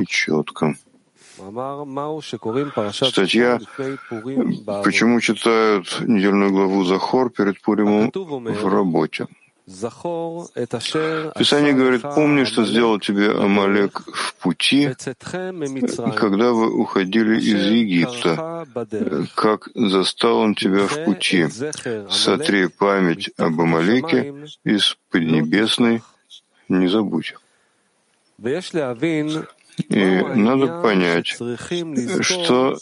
нечетко. Статья «Почему читают недельную главу Захор перед Пуримом в работе?» Писание говорит: «Помни, что сделал тебе Амалек в пути, когда вы уходили из Египта, как застал он тебя в пути. Сотри память об Амалеке из Поднебесной, не забудь». И надо понять, что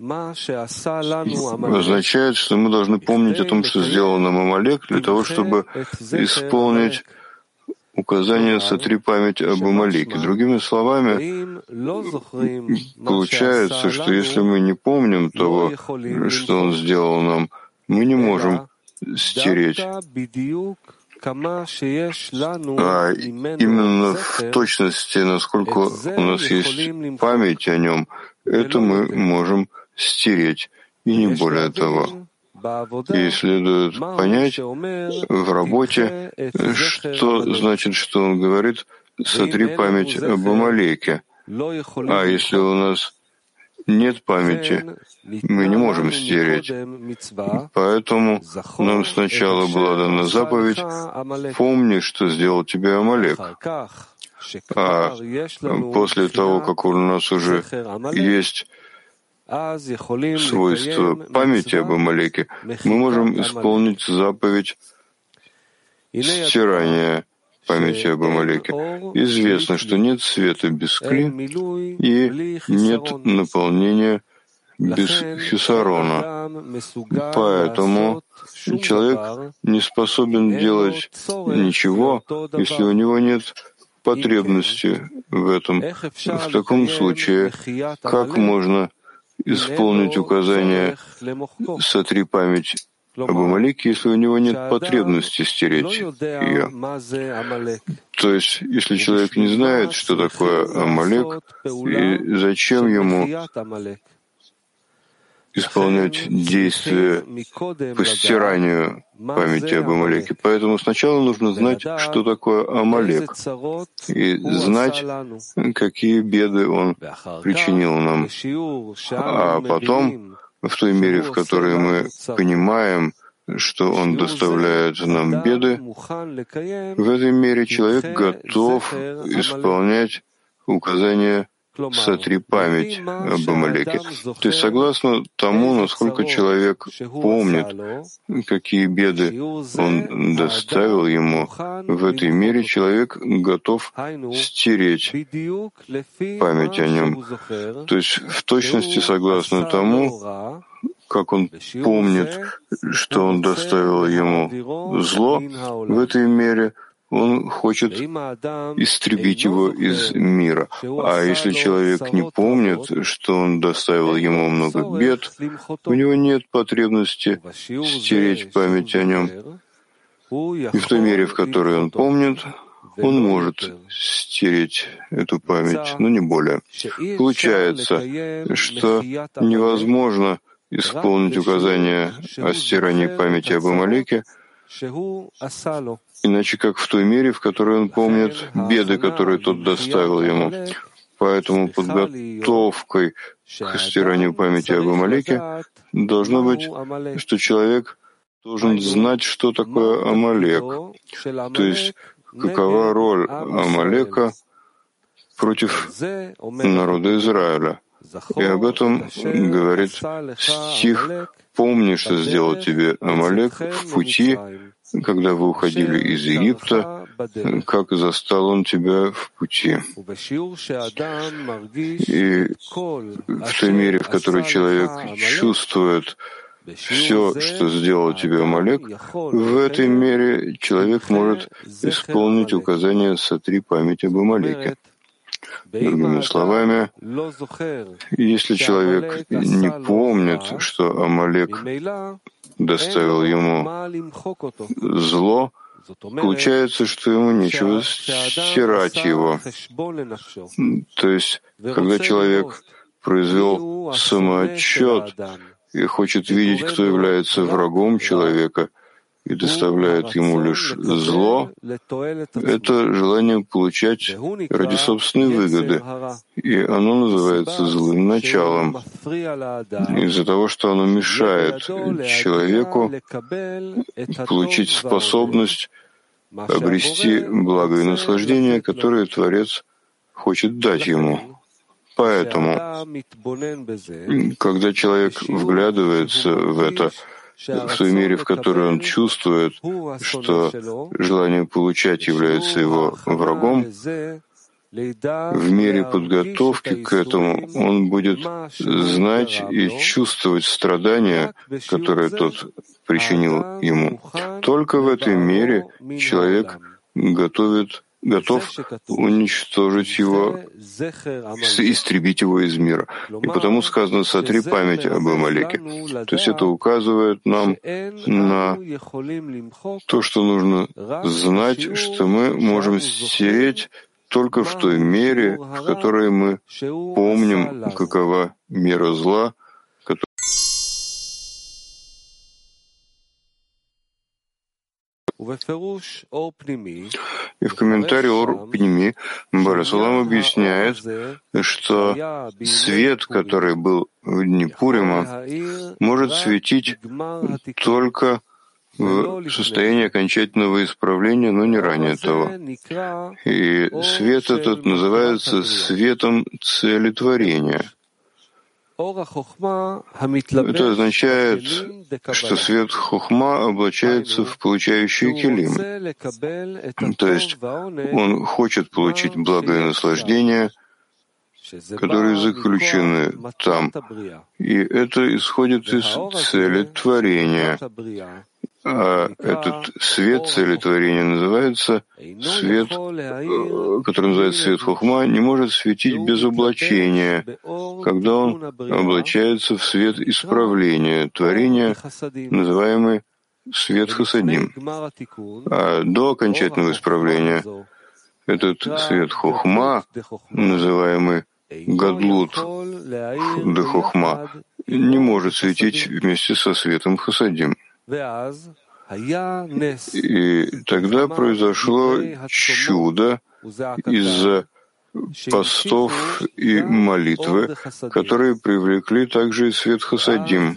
означает, что мы должны помнить о том, что сделал нам Амалек, для того, чтобы исполнить указание «сотри память об Амалеке». Другими словами, получается, что если мы не помним того, что он сделал нам, мы не можем стереть. А именно в точности, насколько у нас есть память о нем, это мы можем стереть, и не более того. И следует понять в работе, что значит, что он говорит «сотри память об Амалеке». А если у нас нет памяти, мы не можем стереть. Поэтому нам сначала была дана заповедь «Помни, что сделал тебе Амалек». А после того, как у нас уже есть свойство памяти об Амалеке, мы можем исполнить заповедь стирания памяти об Амалеке. Известно, что нет света без кли и нет наполнения без хисарона. Поэтому человек не способен делать ничего, если у него нет потребности в этом. В таком случае, как можно исполнить указание «сотри память об Амалеке», если у него нет потребности стереть ее? То есть, если человек не знает, что такое Амалек, и зачем ему исполнять действия по стиранию памяти об Амалеке. Поэтому сначала нужно знать, что такое Амалек, и знать, какие беды он причинил нам. А потом, в той мере, в которой мы понимаем, что он доставляет нам беды, в этой мере человек готов исполнять указания «сотри память об Амалеке». То есть, согласно тому, насколько человек помнит, какие беды он доставил ему, в этой мере человек готов стереть память о нем. То есть, в точности, согласно тому, как он помнит, что он доставил ему зло, в этой мере он хочет истребить его из мира. А если человек не помнит, что он доставил ему много бед, у него нет потребности стереть память о нем. И в той мере, в которой он помнит, он может стереть эту память, но не более. Получается, что невозможно исполнить указание о стирании памяти об Амалеке, иначе как в той мере, в которой он помнит беды, которые тот доставил ему. Поэтому подготовкой к стиранию памяти об Амалеке должно быть, что человек должен знать, что такое Амалек, то есть какова роль Амалека против народа Израиля. И об этом говорит стих «Помни, что сделал тебе Амалек в пути, когда вы уходили из Египта, как застал он тебя в пути». И в той мере, в которой человек чувствует все, что сделал тебе Амалек, в этой мере человек может исполнить указание «сотри память об Амалеке». Другими словами, если человек не помнит, что Амалек доставил ему зло, получается, что ему нечего стирать его. То есть, когда человек произвел самоотчет и хочет видеть, кто является врагом человека, и доставляет ему лишь зло, это желание получать ради собственной выгоды, и оно называется злым началом, из-за того, что оно мешает человеку получить способность обрести благо и наслаждение, которое Творец хочет дать ему. Поэтому, когда человек вглядывается в это, в той мере, в которой он чувствует, что желание получать является его врагом, в мере подготовки к этому он будет знать и чувствовать страдания, которые тот причинил ему. Только в этой мере человек готов уничтожить его, истребить его из мира. И потому сказано «сотри память об Амалеке». То есть это указывает нам на то, что нужно знать, что мы можем стереть только в той мере, в которой мы помним, какова мера зла, И в комментарии Ор Пними Баэр Олам объясняет, что свет, который был в дни Пурима, может светить только в состоянии окончательного исправления, но не ранее того. И свет этот называется светом целетворения. Это означает, что свет хохма облачается в получающий килим. То есть он хочет получить благо и наслаждение, которые заключены там. И это исходит из цели творения. А этот свет цели творения называется свет, который называется свет хохма, не может светить без облачения, когда он облачается в свет исправления творения, называемый свет хасадим. А до окончательного исправления этот свет хохма, называемый гадлут де хохма, не может светить вместе со светом хасадим. И тогда произошло чудо из-за постов и молитвы, которые привлекли также и свет хасадим.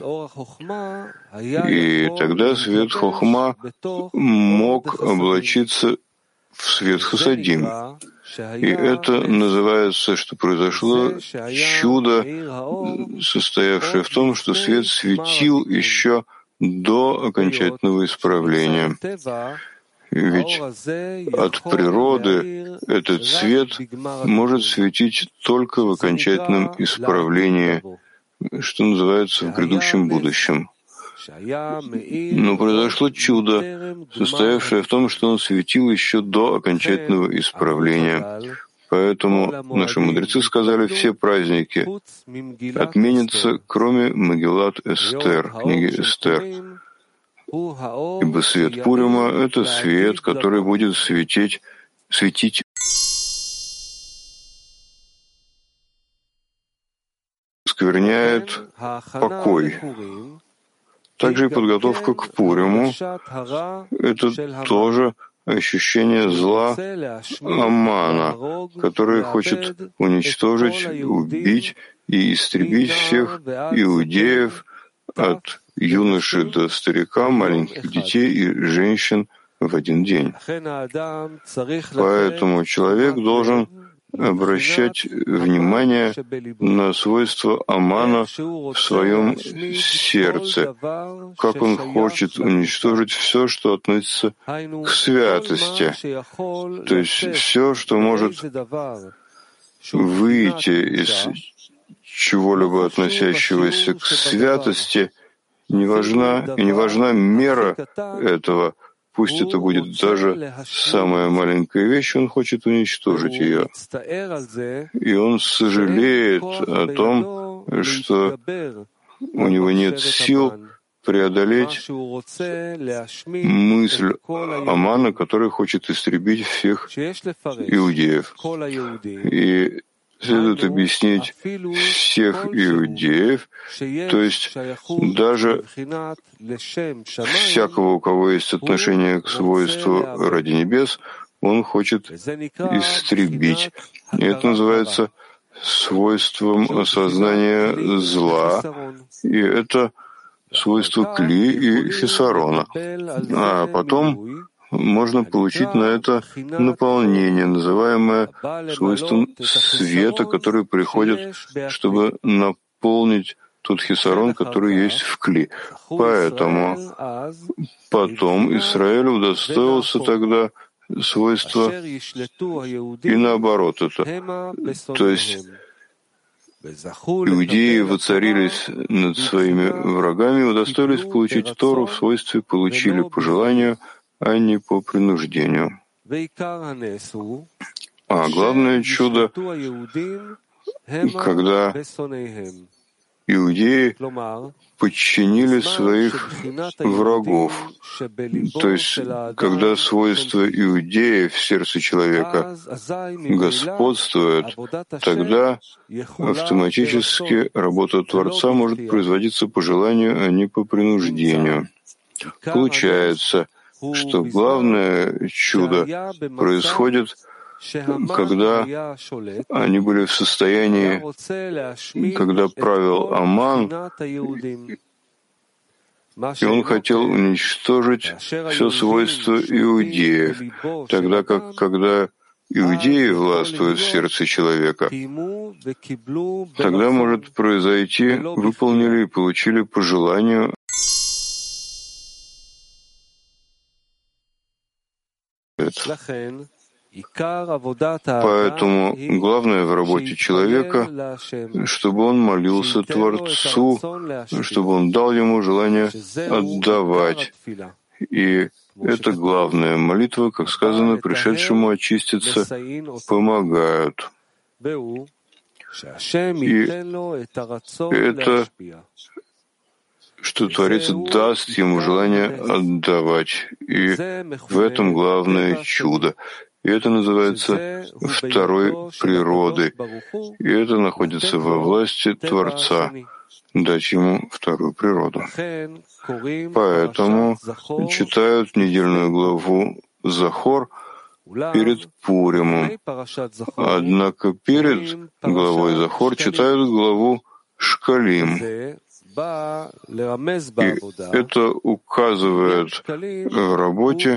И тогда свет хохма мог облачиться в свет хасадим. И это называется, что произошло чудо, состоявшее в том, что свет светил еще до окончательного исправления. Ведь от природы этот свет может светить только в окончательном исправлении, что называется в грядущем будущем. Но произошло чудо, состоявшее в том, что он светил еще до окончательного исправления. Поэтому наши мудрецы сказали, все праздники отменятся, кроме Мегилат Эстер, книги Эстер. Ибо свет Пурима — это свет, который будет светить скверняет покой. Также и подготовка к Пуриму — это тоже ощущение зла Амана, который хочет уничтожить, убить и истребить всех иудеев от юноши до старика, маленьких детей и женщин в один день. Поэтому человек должен обращать внимание на свойства Амана в своем сердце, как он хочет уничтожить все, что относится к святости, то есть все, что может выйти из чего-либо относящегося к святости, не важна мера этого. Пусть это будет даже самая маленькая вещь, он хочет уничтожить ее. И он сожалеет о том, что у него нет сил преодолеть мысль Амана, который хочет истребить всех иудеев. И следует объяснить всех иудеев, то есть даже всякого, у кого есть отношение к свойству ради небес, он хочет истребить. И это называется свойством осознания зла, и это свойство кли и хисарона. А потом можно получить на это наполнение, называемое свойством света, который приходит, чтобы наполнить тот хисарон, который есть в кли. Поэтому потом Израиль удостоился тогда свойства и наоборот это. То есть иудеи воцарились над своими врагами и удостоились получить Тору в свойстве получили по желанию, а не по принуждению. А главное чудо, когда иудеи подчинили своих врагов. То есть, когда свойство иудеев в сердце человека господствует, тогда автоматически работа Творца может производиться по желанию, а не по принуждению. Получается, что главное чудо происходит, когда они были в состоянии, когда правил Аман, и он хотел уничтожить все свойства иудеев, тогда как, когда иудеи властвуют в сердце человека, тогда может произойти, выполнили и получили по желанию. Поэтому главное в работе человека, чтобы он молился Творцу, чтобы он дал ему желание отдавать. И это главная молитва, как сказано, пришедшему очиститься помогают. И это, что Творец даст ему желание отдавать. И в этом главное чудо. И это называется второй природой. И это находится во власти Творца, дать ему вторую природу. Поэтому читают недельную главу Захор перед Пуримом. Однако перед главой Захор читают главу Шкалим. И это указывает в работе,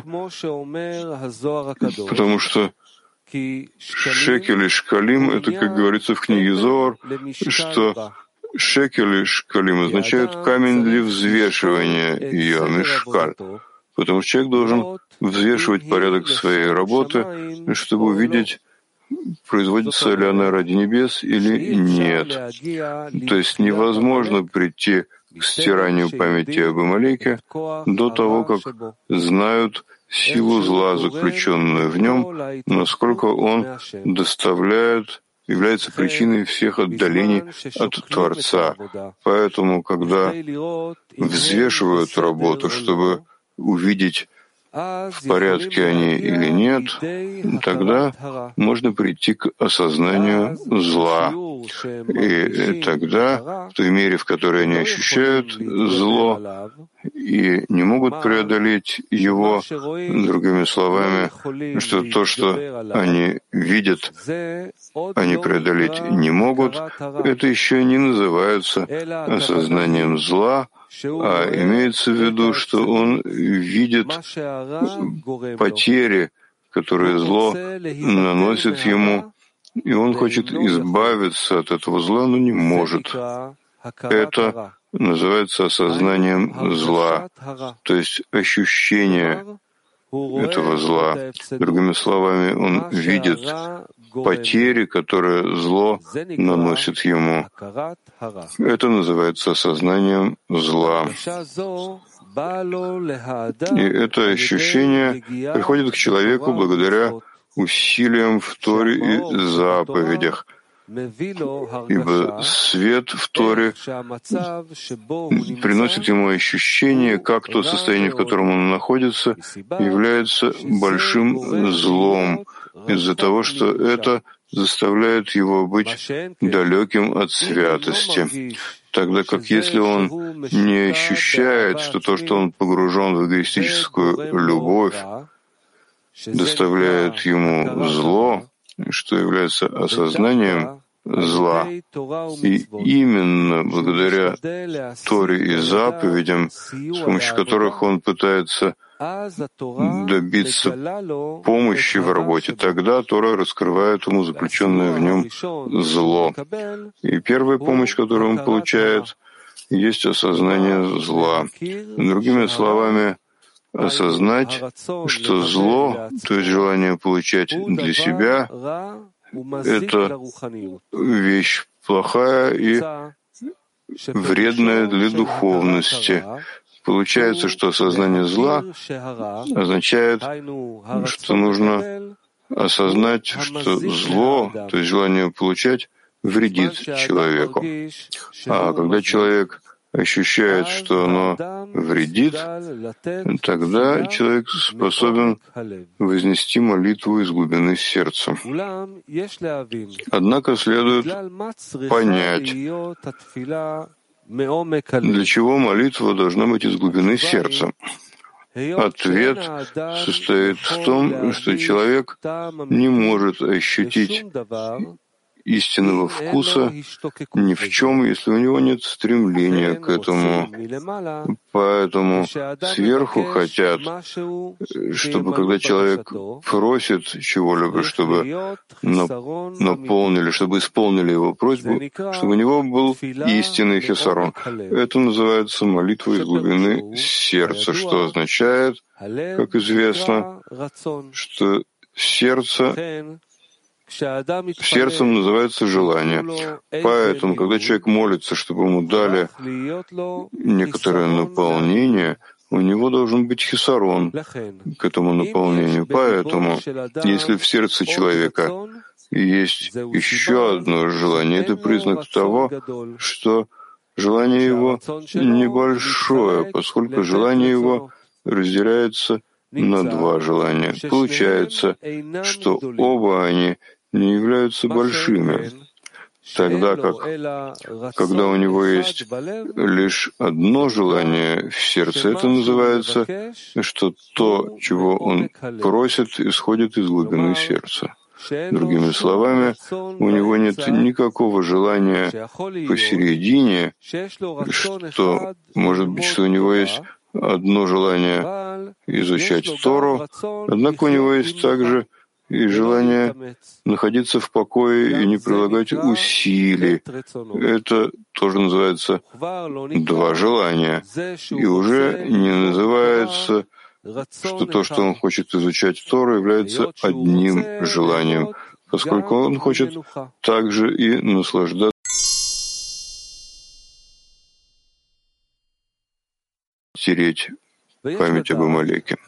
потому что шекель и шкалим — это, как говорится в книге Зоар, что шекель и шкалим означают камень для взвешивания, ее мишкаль, потому что человек должен взвешивать порядок своей работы, чтобы увидеть, производится ли она ради небес или нет. То есть невозможно прийти к стиранию памяти об Амалеке до того, как знают силу зла, заключенную в нем, насколько он доставляет, является причиной всех отдалений от Творца. Поэтому, когда взвешивают работу, чтобы увидеть, в порядке они или нет, тогда можно прийти к осознанию зла. И тогда, в той мере, в которой они ощущают зло и не могут преодолеть его, другими словами, что то, что они видят, они преодолеть не могут, это еще не называется осознанием зла, а имеется в виду, что он видит потери, которые зло наносит ему, и он хочет избавиться от этого зла, но не может. Это называется осознанием зла, то есть ощущение этого зла. Другими словами, он видит потери, которые зло наносит ему. Это называется осознанием зла. И это ощущение приходит к человеку благодаря усилиям в Торе и заповедях, ибо свет в Торе приносит ему ощущение, как то состояние, в котором он находится, является большим злом, из-за того, что это заставляют его быть далеким от святости. Тогда как если он не ощущает, что то, что он погружен в эгоистическую любовь, доставляет ему зло, что является осознанием зла, и именно благодаря Торе и заповедям, с помощью которых он пытается добиться помощи в работе, тогда Тора раскрывает ему заключенное в нем зло. И первая помощь, которую он получает, есть осознание зла. Другими словами, осознать, что зло, то есть желание получать для себя, это вещь плохая и вредная для духовности. Получается, что осознание зла означает, что нужно осознать, что зло, то есть желание получать, вредит человеку. А когда человек ощущает, что оно вредит, тогда человек способен вознести молитву из глубины сердца. Однако следует понять, для чего молитва должна быть из глубины сердца. Ответ состоит в том, что человек не может ощутить истинного вкуса ни в чем, если у него нет стремления к этому. Поэтому сверху хотят, чтобы когда человек просит чего-либо, чтобы наполнили, чтобы исполнили его просьбу, чтобы у него был истинный хесарон. Это называется молитва из глубины сердца, что означает, как известно, что сердцем называется желание. Поэтому, когда человек молится, чтобы ему дали некоторое наполнение, у него должен быть хисарон к этому наполнению. Поэтому, если в сердце человека есть еще одно желание, это признак того, что желание его небольшое, поскольку желание его разделяется на два желания. Получается, что оба они не являются большими, тогда как, когда у него есть лишь одно желание в сердце, это называется, что то, чего он просит, исходит из глубины сердца. Другими словами, у него нет никакого желания посередине, что, может быть, что у него есть одно желание изучать Тору, однако у него есть также и желание находиться в покое и не прилагать усилий. Это тоже называется два желания. И уже не называется, что то, что он хочет изучать Тору, является одним желанием, поскольку он хочет также и наслаждаться тереть память об Амалеке.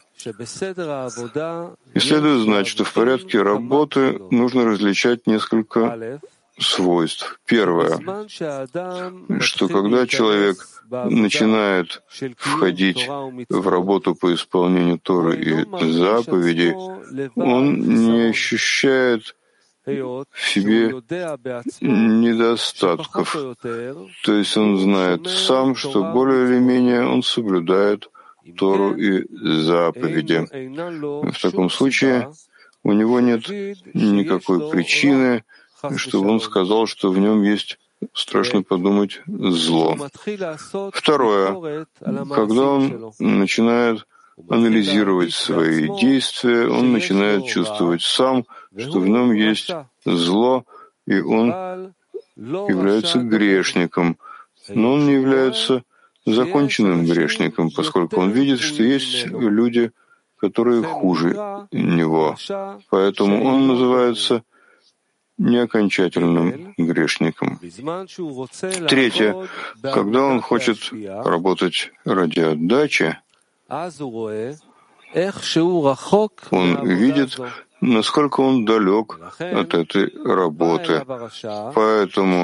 И следует знать, что в порядке работы нужно различать несколько свойств. Первое, что когда человек начинает входить в работу по исполнению Торы и заповедей, он не ощущает в себе недостатков. То есть он знает сам, что более или менее он соблюдает Тору и заповеди. В таком случае у него нет никакой причины, чтобы он сказал, что в нем есть, страшно подумать, зло. Второе, когда он начинает анализировать свои действия, он начинает чувствовать сам, что в нем есть зло, и он является грешником, но он не является законченным грешником, поскольку он видит, что есть люди, которые хуже него. Поэтому он называется неокончательным грешником. Третье. Когда он хочет работать ради отдачи, он видит, насколько он далек от этой работы. Поэтому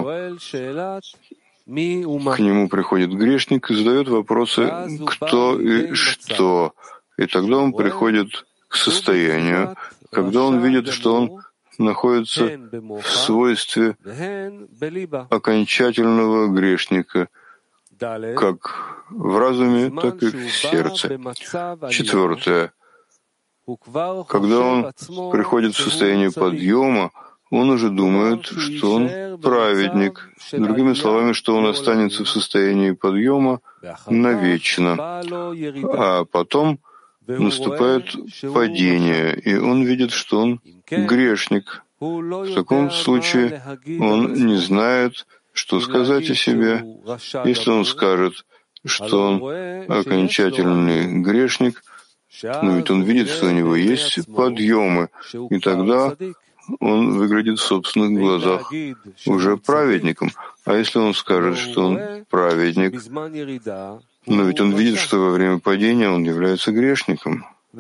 к нему приходит грешник и задает вопросы «кто и что?». И тогда он приходит к состоянию, когда он видит, что он находится в свойстве окончательного грешника, как в разуме, так и в сердце. 4. Когда он приходит в состояние подъема, он уже думает, что он праведник. Другими словами, что он останется в состоянии подъема навечно. А потом наступает падение, и он видит, что он грешник. В таком случае он не знает, что сказать о себе. Если он скажет, что он окончательный грешник, но ведь он видит, что у него есть подъемы, и тогда он выглядит в собственных глазах уже праведником. А если он скажет, что он праведник, но ведь он видит, что во время падения он является грешником.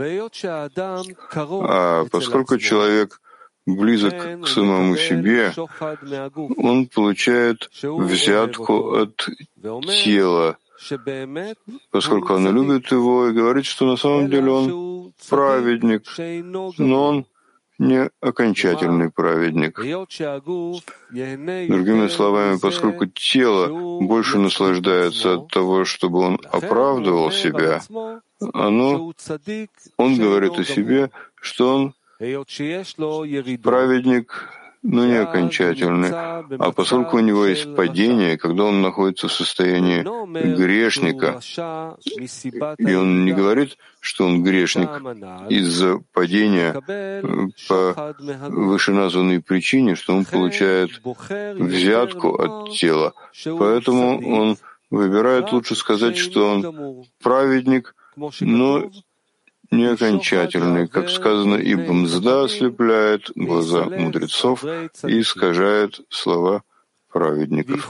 А поскольку человек близок к самому себе, он получает взятку от тела, поскольку она любит его и говорит, что на самом деле он праведник, но он не окончательный праведник. Другими словами, поскольку тело больше наслаждается от того, чтобы он оправдывал себя, он говорит о себе, что он праведник, но не окончательный. А поскольку у него есть падение, когда он находится в состоянии грешника, и он не говорит, что он грешник из-за падения по вышеназванной причине, что он получает взятку от тела. Поэтому он выбирает лучше сказать, что он праведник, но не окончательный, как сказано, ибо мзда ослепляет глаза мудрецов и искажает слова праведников.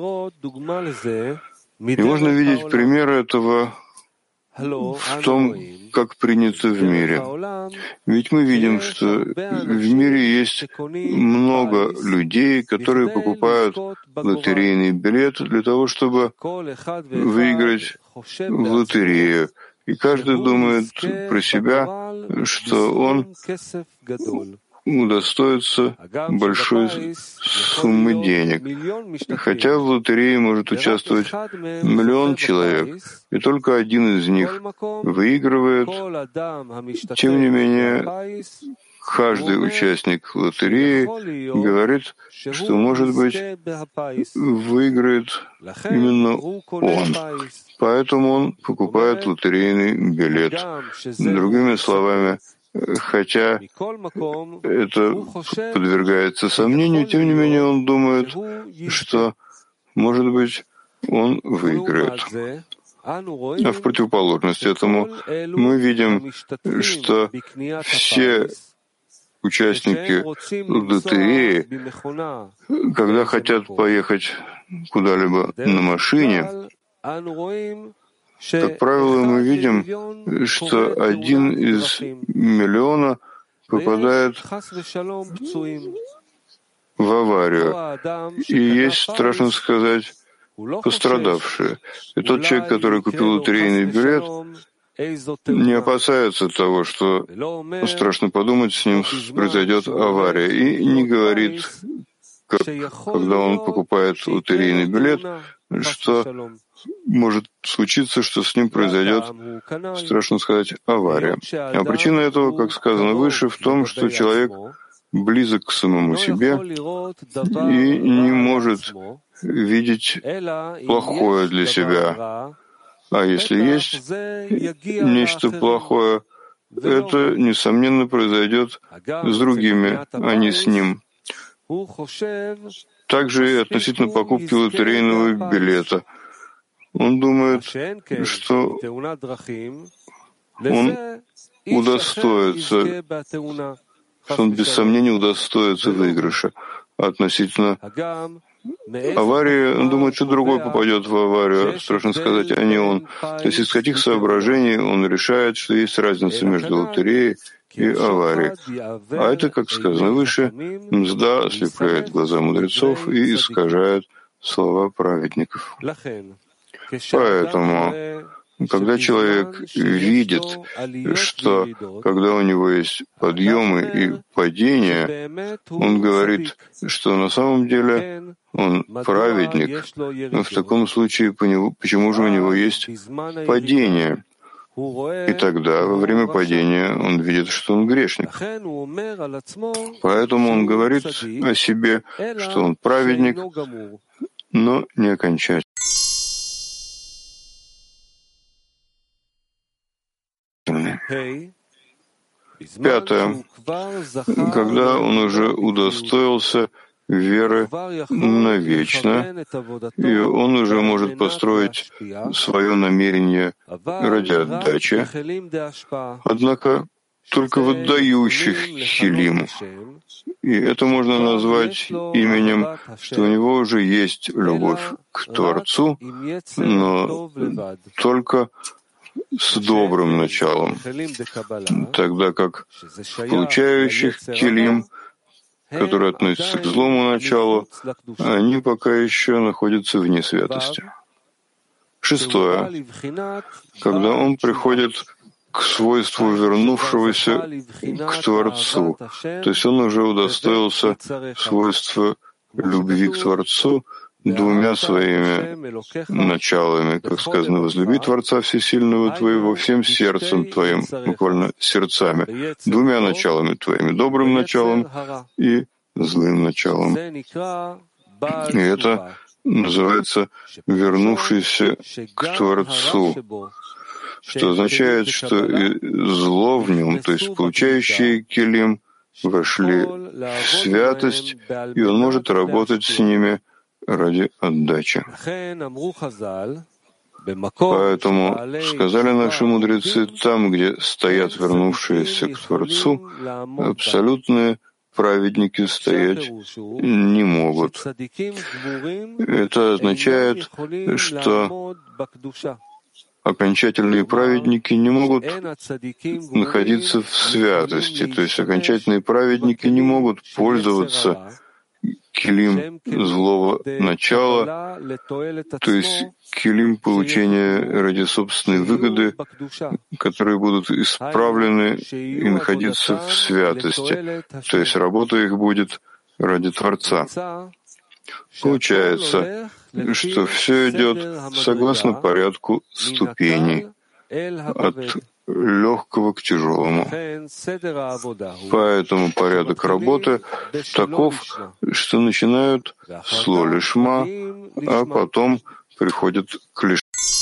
И можно видеть пример этого в том, как принято в мире. Ведь мы видим, что в мире есть много людей, которые покупают лотерейный билет для того, чтобы выиграть в лотерею. И каждый думает про себя, что он удостоится большой суммы денег. Хотя в лотерее может участвовать 1 миллион человек, и только один из них выигрывает. Тем не менее, каждый участник лотереи говорит, что, может быть, выиграет именно он. Поэтому он покупает лотерейный билет. Другими словами, хотя это подвергается сомнению, тем не менее он думает, что, может быть, он выиграет. А в противоположность этому мы видим, что все участники лотереи, когда хотят поехать куда-либо на машине, как правило, мы видим, что 1 из миллиона попадает в аварию. И есть, страшно сказать, пострадавшие. И тот человек, который купил лотерейный билет, не опасается того, что страшно подумать, с ним произойдет авария, и не говорит, когда он покупает лотерейный билет, что может случиться, что с ним произойдет, страшно сказать, авария. А причина этого, как сказано выше, в том, что человек близок к самому себе и не может видеть плохое для себя. А если есть нечто плохое, это, несомненно, произойдет с другими, а не с ним. Также и относительно покупки лотерейного билета. Он думает, что он удостоится, что он без сомнения удостоится выигрыша. Относительно аварии, он думает, что другой попадет в аварию, страшно сказать, а не он. То есть из каких соображений он решает, что есть разница между лотереей и аварией. А это, как сказано выше, мзда ослепляет глаза мудрецов и искажает слова праведников. Поэтому, Когда человек видит, что когда у него есть подъемы и падения, он говорит, что на самом деле он праведник, но в таком случае почему же у него есть падение? И тогда, во время падения, он видит, что он грешник. Поэтому он говорит о себе, что он праведник, но не окончательно. Пятое. Когда он уже удостоился веры навечно, и он уже может построить свое намерение ради отдачи, однако только в отдающих хилим. И это можно назвать именем, что у него уже есть любовь к Творцу, но только с добрым началом, тогда как в получающих килим, которые относятся к злому началу, они пока еще находятся вне святости. Шестое. Когда он приходит к свойству вернувшегося к Творцу, то есть он уже удостоился свойства любви к Творцу двумя своими началами, как сказано, возлюби Творца Всесильного твоего всем сердцем твоим, буквально сердцами, двумя началами твоими, добрым началом и злым началом. И это называется «вернувшийся к Творцу», что означает, что и зло в нем, то есть получающие килим, вошли в святость, и он может работать с ними ради отдачи. Поэтому сказали наши мудрецы, там, где стоят вернувшиеся к Творцу, абсолютные праведники стоять не могут. Это означает, что окончательные праведники не могут находиться в святости, то есть окончательные праведники не могут пользоваться килим злого начала, то есть килим получения ради собственной выгоды, которые будут исправлены и находиться в святости, то есть работа их будет ради Творца. Получается, что все идет согласно порядку ступеней, от легкого к тяжелому. Поэтому порядок работы таков, что начинают с ло-лишма, а потом приходят к лишма.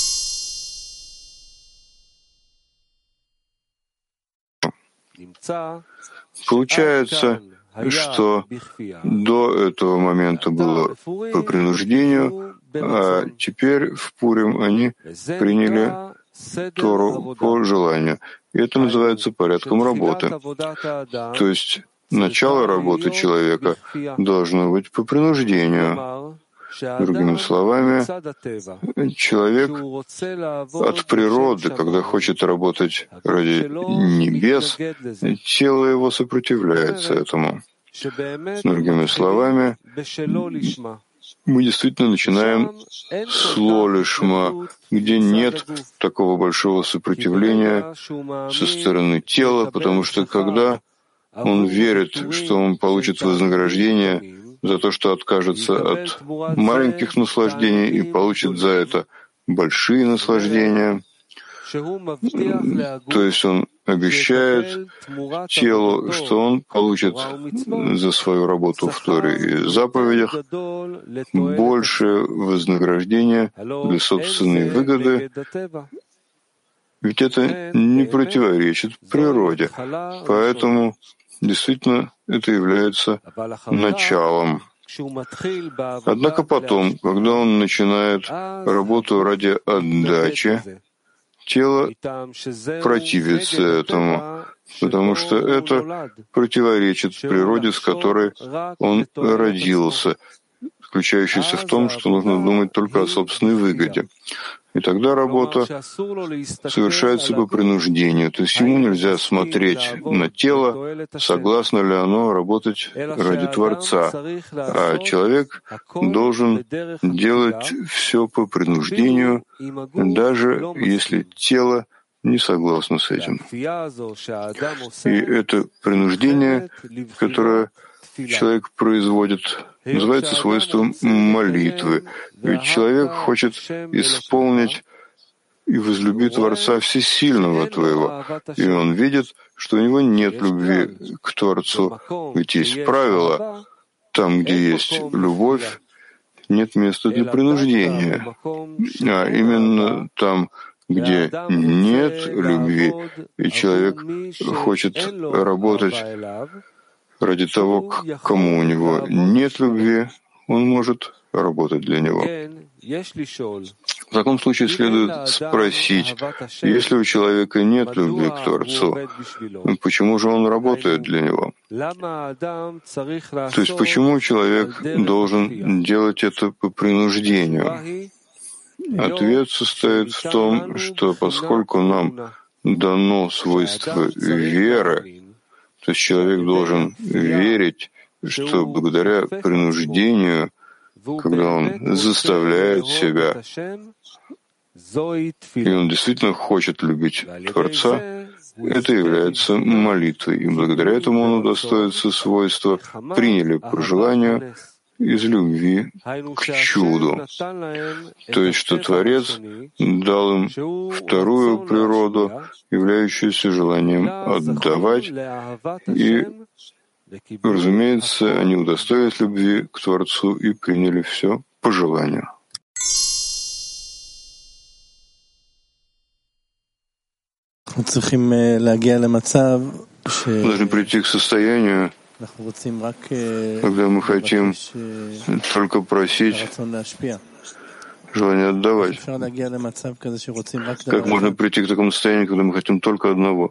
Получается, что до этого момента было по принуждению, а теперь в Пурим они приняли Тору по желанию. И это называется порядком работы. То есть начало работы человека должно быть по принуждению. Другими словами, человек от природы, когда хочет работать ради небес, тело его сопротивляется этому. Другими словами, мы действительно начинаем с ло-лишма, где нет такого большого сопротивления со стороны тела, потому что когда он верит, что он получит вознаграждение за то, что откажется от маленьких наслаждений и получит за это большие наслаждения, то есть он обещает телу, что он получит за свою работу в Торе и заповедях больше вознаграждения для собственной выгоды, ведь это не противоречит природе. Поэтому действительно это является началом. Однако потом, когда он начинает работу ради отдачи, тело противится этому, потому что это противоречит природе, с которой он родился, заключающейся в том, что нужно думать только о собственной выгоде. И тогда работа совершается по принуждению. То есть ему нельзя смотреть на тело, согласно ли оно работать ради Творца. А человек должен делать все по принуждению, даже если тело не согласно с этим. И это принуждение, которое человек производит, называется свойством молитвы. Ведь человек хочет исполнить и возлюбить Творца Всесильного твоего. И он видит, что у него нет любви к Творцу. Ведь есть правило: там, где есть любовь, нет места для принуждения. А именно там, где нет любви, и человек хочет работать ради того, к кому у него нет любви, он может работать для него. В таком случае следует спросить, если у человека нет любви к Творцу, почему же он работает для него? То есть почему человек должен делать это по принуждению? Ответ состоит в том, что поскольку нам дано свойство веры, то есть человек должен верить, что благодаря принуждению, когда он заставляет себя, и он действительно хочет любить Творца, это является молитвой. И благодаря этому он удостоится свойства «приняли по желанию» из любви к чуду. То есть, что Творец дал им вторую природу, являющуюся желанием отдавать, и, разумеется, они удостоились любви к Творцу и приняли все по желанию. Мы должны прийти к состоянию, когда мы хотим только просить, желание отдавать. Как можно прийти к такому состоянию, когда мы хотим только одного?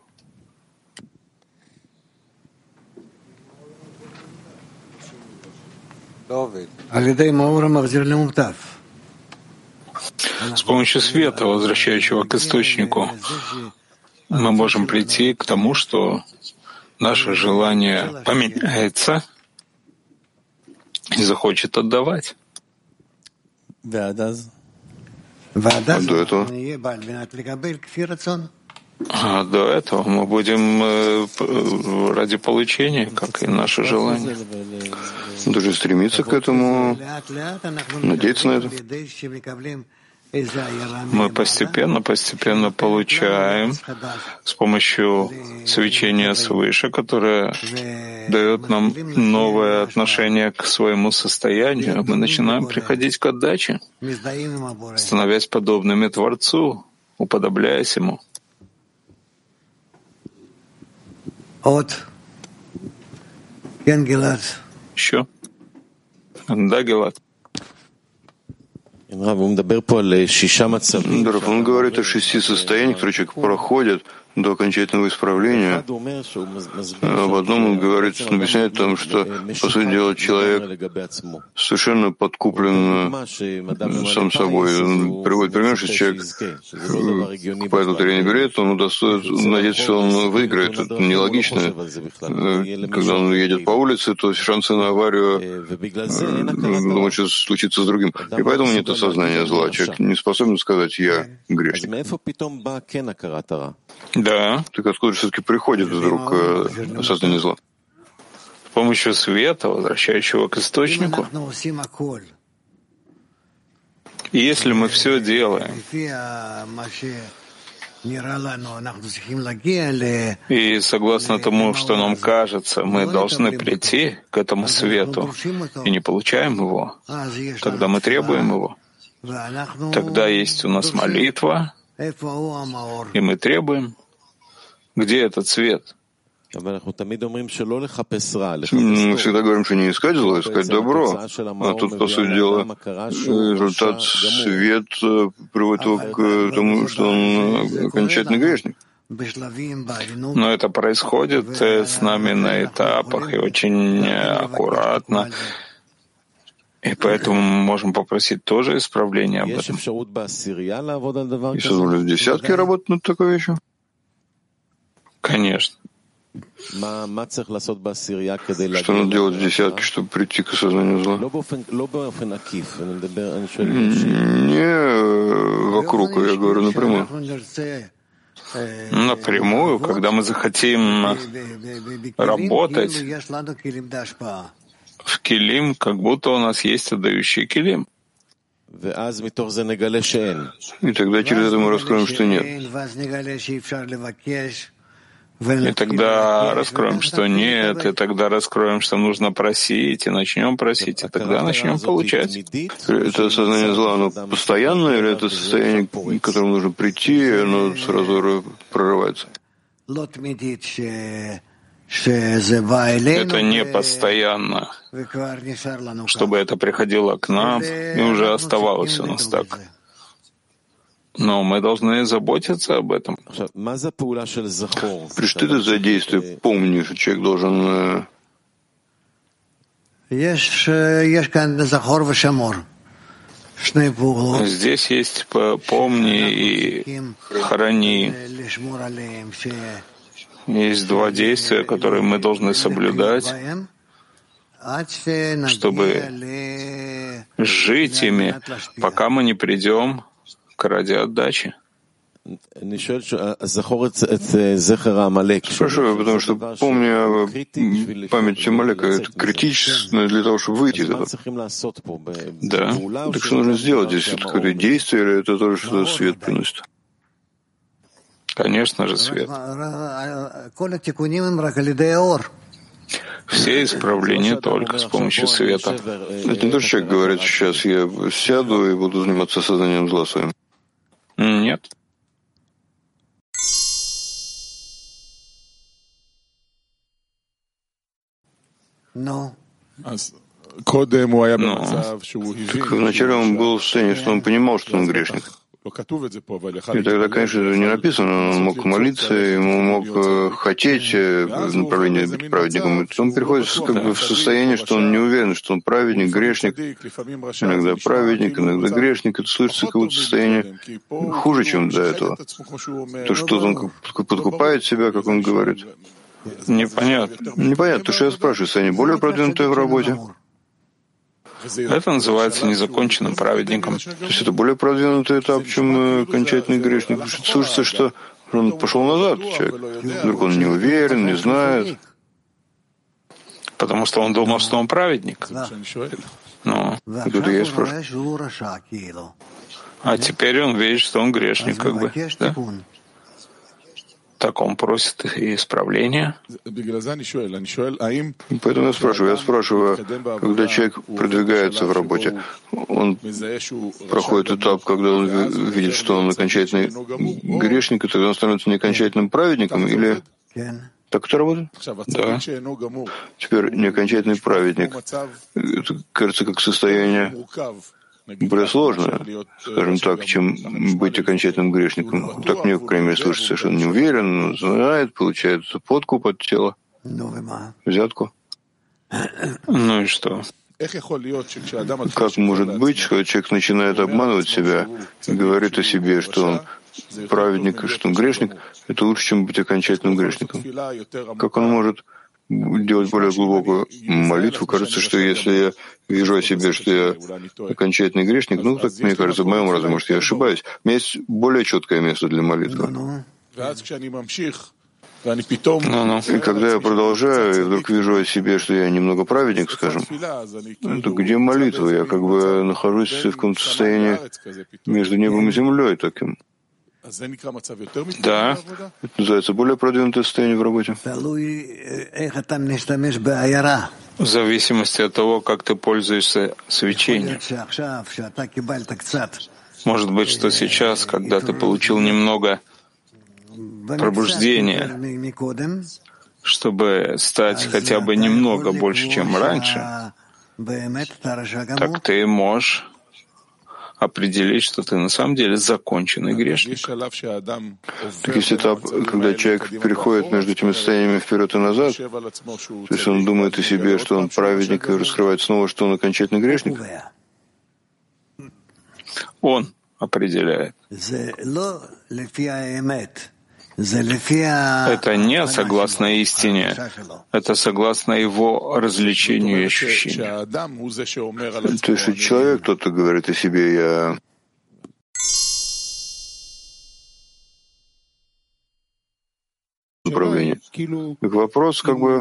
С помощью света, возвращающего к источнику, мы можем прийти к тому, что наше желание поменяется и захочет отдавать. А до этого? А до этого мы будем ради получения, как и наше желание. Должны стремиться к этому, надеяться на это. Мы постепенно получаем с помощью свечения свыше, которое дает нам новое отношение к своему состоянию. Мы начинаем приходить к отдаче, становясь подобными Творцу, уподобляясь Ему. Еще? Да, Гилад. Он говорит о 6 состояниях, которые человек проходит до окончательного исправления. В одном он говорит, он объясняет там, что, по сути дела, человек совершенно подкуплен сам собой. Он приводит пример, что человек по этому лотерейный билет, он надеется, что он выиграет. Это нелогично. Когда он едет по улице, то шансы на аварию думает, что случится с другим. И поэтому нет осознания зла. Человек не способен сказать «я грешник». Да. Так откуда же все-таки приходит вдруг осознание зла? С помощью света, возвращающего к источнику. И если мы все делаем, и согласно тому, что нам кажется, мы должны прийти к этому свету и не получаем его, тогда мы требуем его. Тогда есть у нас молитва, и мы требуем. Где этот свет? Мы всегда говорим, что не искать зло, искать добро. А тут, по сути дела, результат свет приводит его к тому, что он окончательный грешник. Но это происходит с нами на этапах и очень аккуратно. И поэтому мы можем попросить тоже исправления об этом. И созволили в десятке работать над такой вещью? Конечно. Что надо делать в десятке, чтобы прийти к осознанию зла? Не вокруг, я говорю напрямую. Напрямую, когда мы захотим работать в килим, как будто у нас есть отдающий килим. И тогда через это мы раскроем, что нет. И тогда раскроем, что нет, и тогда раскроем, что нужно просить, и начнем просить, и тогда начнем получать. Это сознание зла, оно постоянное, или это состояние, к которому нужно прийти, и оно сразу прорывается? Это не постоянно, чтобы это приходило к нам, и уже оставалось у нас так. Но мы должны заботиться об этом. Что это за действие? Помни, что человек должен... Здесь есть помни и храни. Есть два действия, которые мы должны соблюдать, чтобы жить ими, пока мы не придем к ради отдачи. Спрашиваю, потому что помню память Амалека, это критично для того, чтобы выйти из этого. Да. Так что нужно сделать здесь? Это какое-то действие или это тоже что-то свет приносит? Конечно же, свет. Все исправления только с помощью света. Это не то, что человек говорит, сейчас я сяду и буду заниматься сознанием зла своим. Нет. Так вначале он был в состоянии, что он понимал, что он грешник. И тогда, конечно, это не написано, он мог молиться, ему мог хотеть направление быть праведником. И он переходит как бы в состояние, что он не уверен, что он праведник, грешник, иногда праведник, иногда грешник. Это слышится как будто состояние хуже, чем до этого. То, что он подкупает себя, как он говорит. Непонятно. Непонятно. То, что я спрашиваю, состояние более продвинутое в работе? Это называется незаконченным праведником. То есть это более продвинутый этап, чем окончательный грешник. Потому что слышится, что он пошел назад, человек. Вдруг он не уверен, не знает. Потому что он думал, что он праведник. Ну, тут я и спрашиваю. А теперь он видит, что он грешник, как бы. Да? Так он просит исправления. Поэтому я спрашиваю, когда человек продвигается в работе, он проходит этап, когда он видит, что он окончательный грешник, и тогда он становится неокончательным праведником, или так это работает? Да. Теперь неокончательный праведник. Это, кажется, как состояние более сложное, скажем так, чем быть окончательным грешником. Так мне, по крайней мере, слышится, что он не уверен, знает, получает подкуп от тела, взятку. Ну и что? Как может быть, что человек начинает обманывать себя и говорит о себе, что он праведник и что он грешник, это лучше, чем быть окончательным грешником? Как он может делать более глубокую молитву? Кажется, что если я вижу о себе, что я окончательный грешник, ну, так мне кажется, в моем разуме, может, я ошибаюсь. У меня есть более четкое место для молитвы. И когда я продолжаю, и вдруг вижу о себе, что я немного праведник, скажем, то где молитва? Я как бы нахожусь в каком-то состоянии между небом и землей таким. Да. Это называется более продвинутое состояние в работе. В зависимости от того, как ты пользуешься свечением. Может быть, что сейчас, когда ты получил немного пробуждения, чтобы стать хотя бы немного больше, чем раньше, так ты можешь определить, что ты на самом деле законченный грешник. Так есть этап, когда человек переходит между этими состояниями вперед и назад, то есть он думает о себе, что он праведник, и раскрывает снова, что он окончательный грешник. Он определяет. Это не согласно истине, это согласно его развлечению и ощущению. То есть человек, кто-то говорит о себе, я... Управление. Так вопрос, как бы...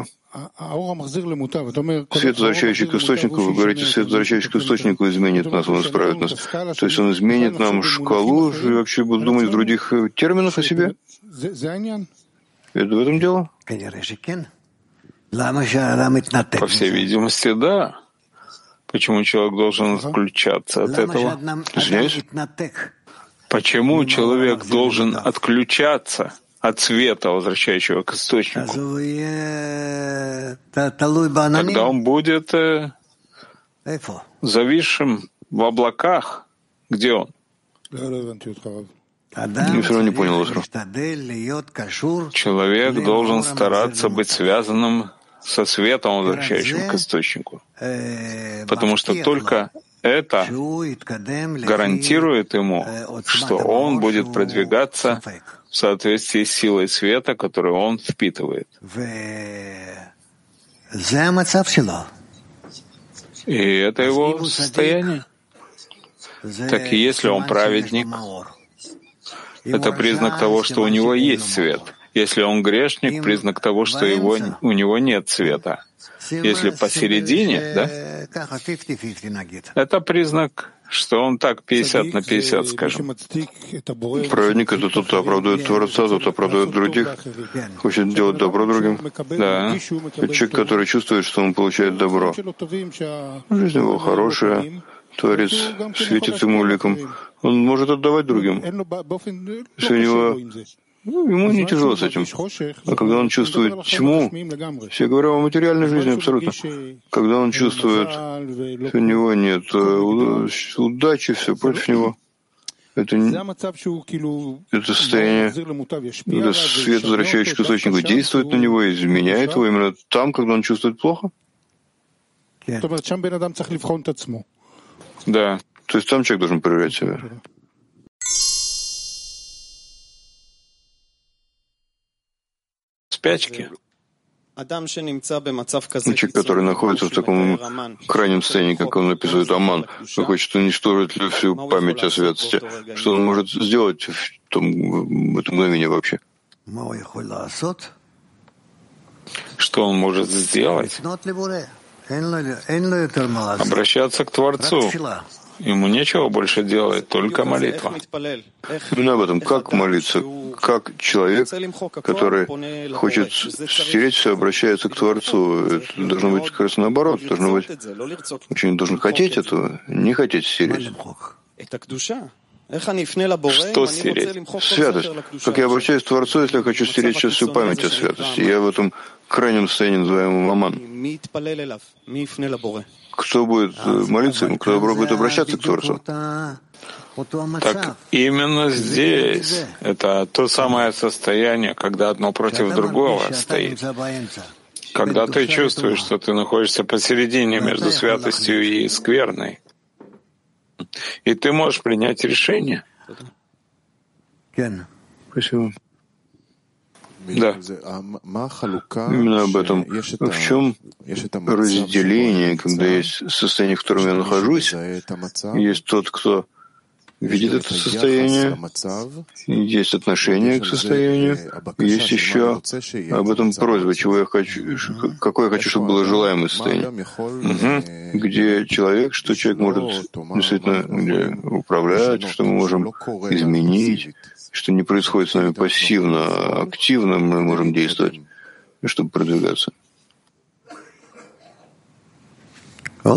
Свет, возвращающий к источнику, вы говорите, свет, возвращающий к источнику, изменит нас, он исправит нас. То есть он изменит нам шкалу, и вообще буду думать в других терминах о себе? Это в этом дело? По всей видимости, да. Почему человек должен отключаться от этого? Извиняюсь? Почему человек должен отключаться от света, возвращающего к источнику? Тогда он будет зависшим в облаках. Где он? Я все равно не понял вас. Человек должен стараться быть связанным со светом, возвращающим к источнику. Потому что только это гарантирует ему, что он будет продвигаться в соответствии с силой света, которую он впитывает. И это его состояние. Так и если он праведник, это признак того, что у него есть свет. Если он грешник, признак того, что у него нет света. Если посередине, да, это признак, что он так 50 на 50, скажем. Праведник — это тот, кто оправдывает Творца, тот оправдывает других, хочет делать добро другим. Да. Это человек, который чувствует, что он получает добро. Жизнь его хорошая, Творец светит ему ликом. Он может отдавать другим. Если у него... ему не тяжело с этим. А когда он чувствует тьму, я говорю о материальной жизни абсолютно, когда он чувствует, что у него нет удачи, все против него, это состояние, когда свет, возвращающий к источнику, действует на него, изменяет его именно там, когда он чувствует плохо. Да. То есть там человек должен проверять себя. Спячки. Человек, который находится в таком крайнем состоянии, как он описывает Аман, хочет уничтожить всю память о святости. Что он может сделать в это мгновение вообще? Что он может сделать? Обращаться к Творцу. Ему нечего больше делать, только молитва. Именно об этом. Как молиться? Как человек, который хочет стереть все, обращается к Творцу? Это должно быть как раз наоборот. Должно быть... Ученик должен хотеть этого, не хотеть стереть. Что стереть? Святость. Как я обращаюсь к Творцу, если я хочу стереть сейчас всю память о святости? Я в этом крайнем состоянии, называемом Аман. Кто будет молиться ему, кто будет обращаться к Творцу? Так именно здесь это то самое состояние, когда одно против другого стоит. Когда ты чувствуешь, что ты находишься посередине между святостью и скверной, и ты можешь принять решение. Спасибо. Да. Именно об этом. В чем разделение, когда есть состояние, в котором я нахожусь, есть тот, кто видит это состояние, есть отношение к состоянию, есть еще об этом просьба, чего я хочу, какое я хочу, чтобы было желаемое состояние. Где человек, что человек может действительно где управлять, что мы можем изменить, что не происходит с нами пассивно, а активно мы можем действовать, чтобы продвигаться. Я,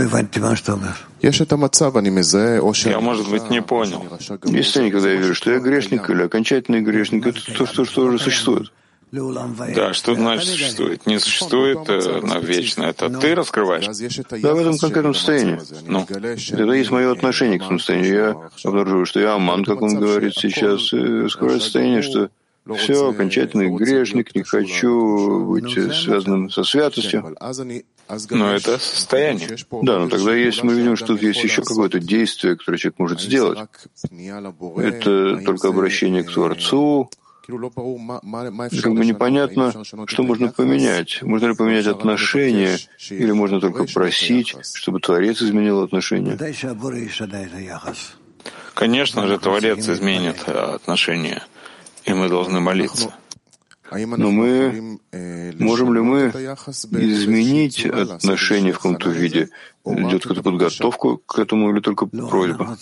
может быть, не понял. Есть состояние, когда я вижу, что я грешник или окончательный грешник, это то, что уже существует. Да, что значит существует? Не существует навечно. Это ты раскрываешь? Да, в этом конкретном состоянии. Ну, Тогда есть мое отношение к этому состоянию. Я обнаруживаю, что я аман, как он говорит сейчас, и раскрываю состояние, что все, окончательный грешник, не хочу быть связанным со святостью. но это состояние. Да, но тогда если мы видим, что тут есть еще какое-то действие, которое человек может сделать, это только обращение к Творцу. Как бы непонятно, что можно поменять. Можно ли поменять отношения, или можно только просить, чтобы Творец изменил отношения? Конечно же, Творец изменит отношения, и мы должны молиться. Но можем ли мы изменить отношения в каком-то виде? Идет какая-то подготовка к этому или только просьба?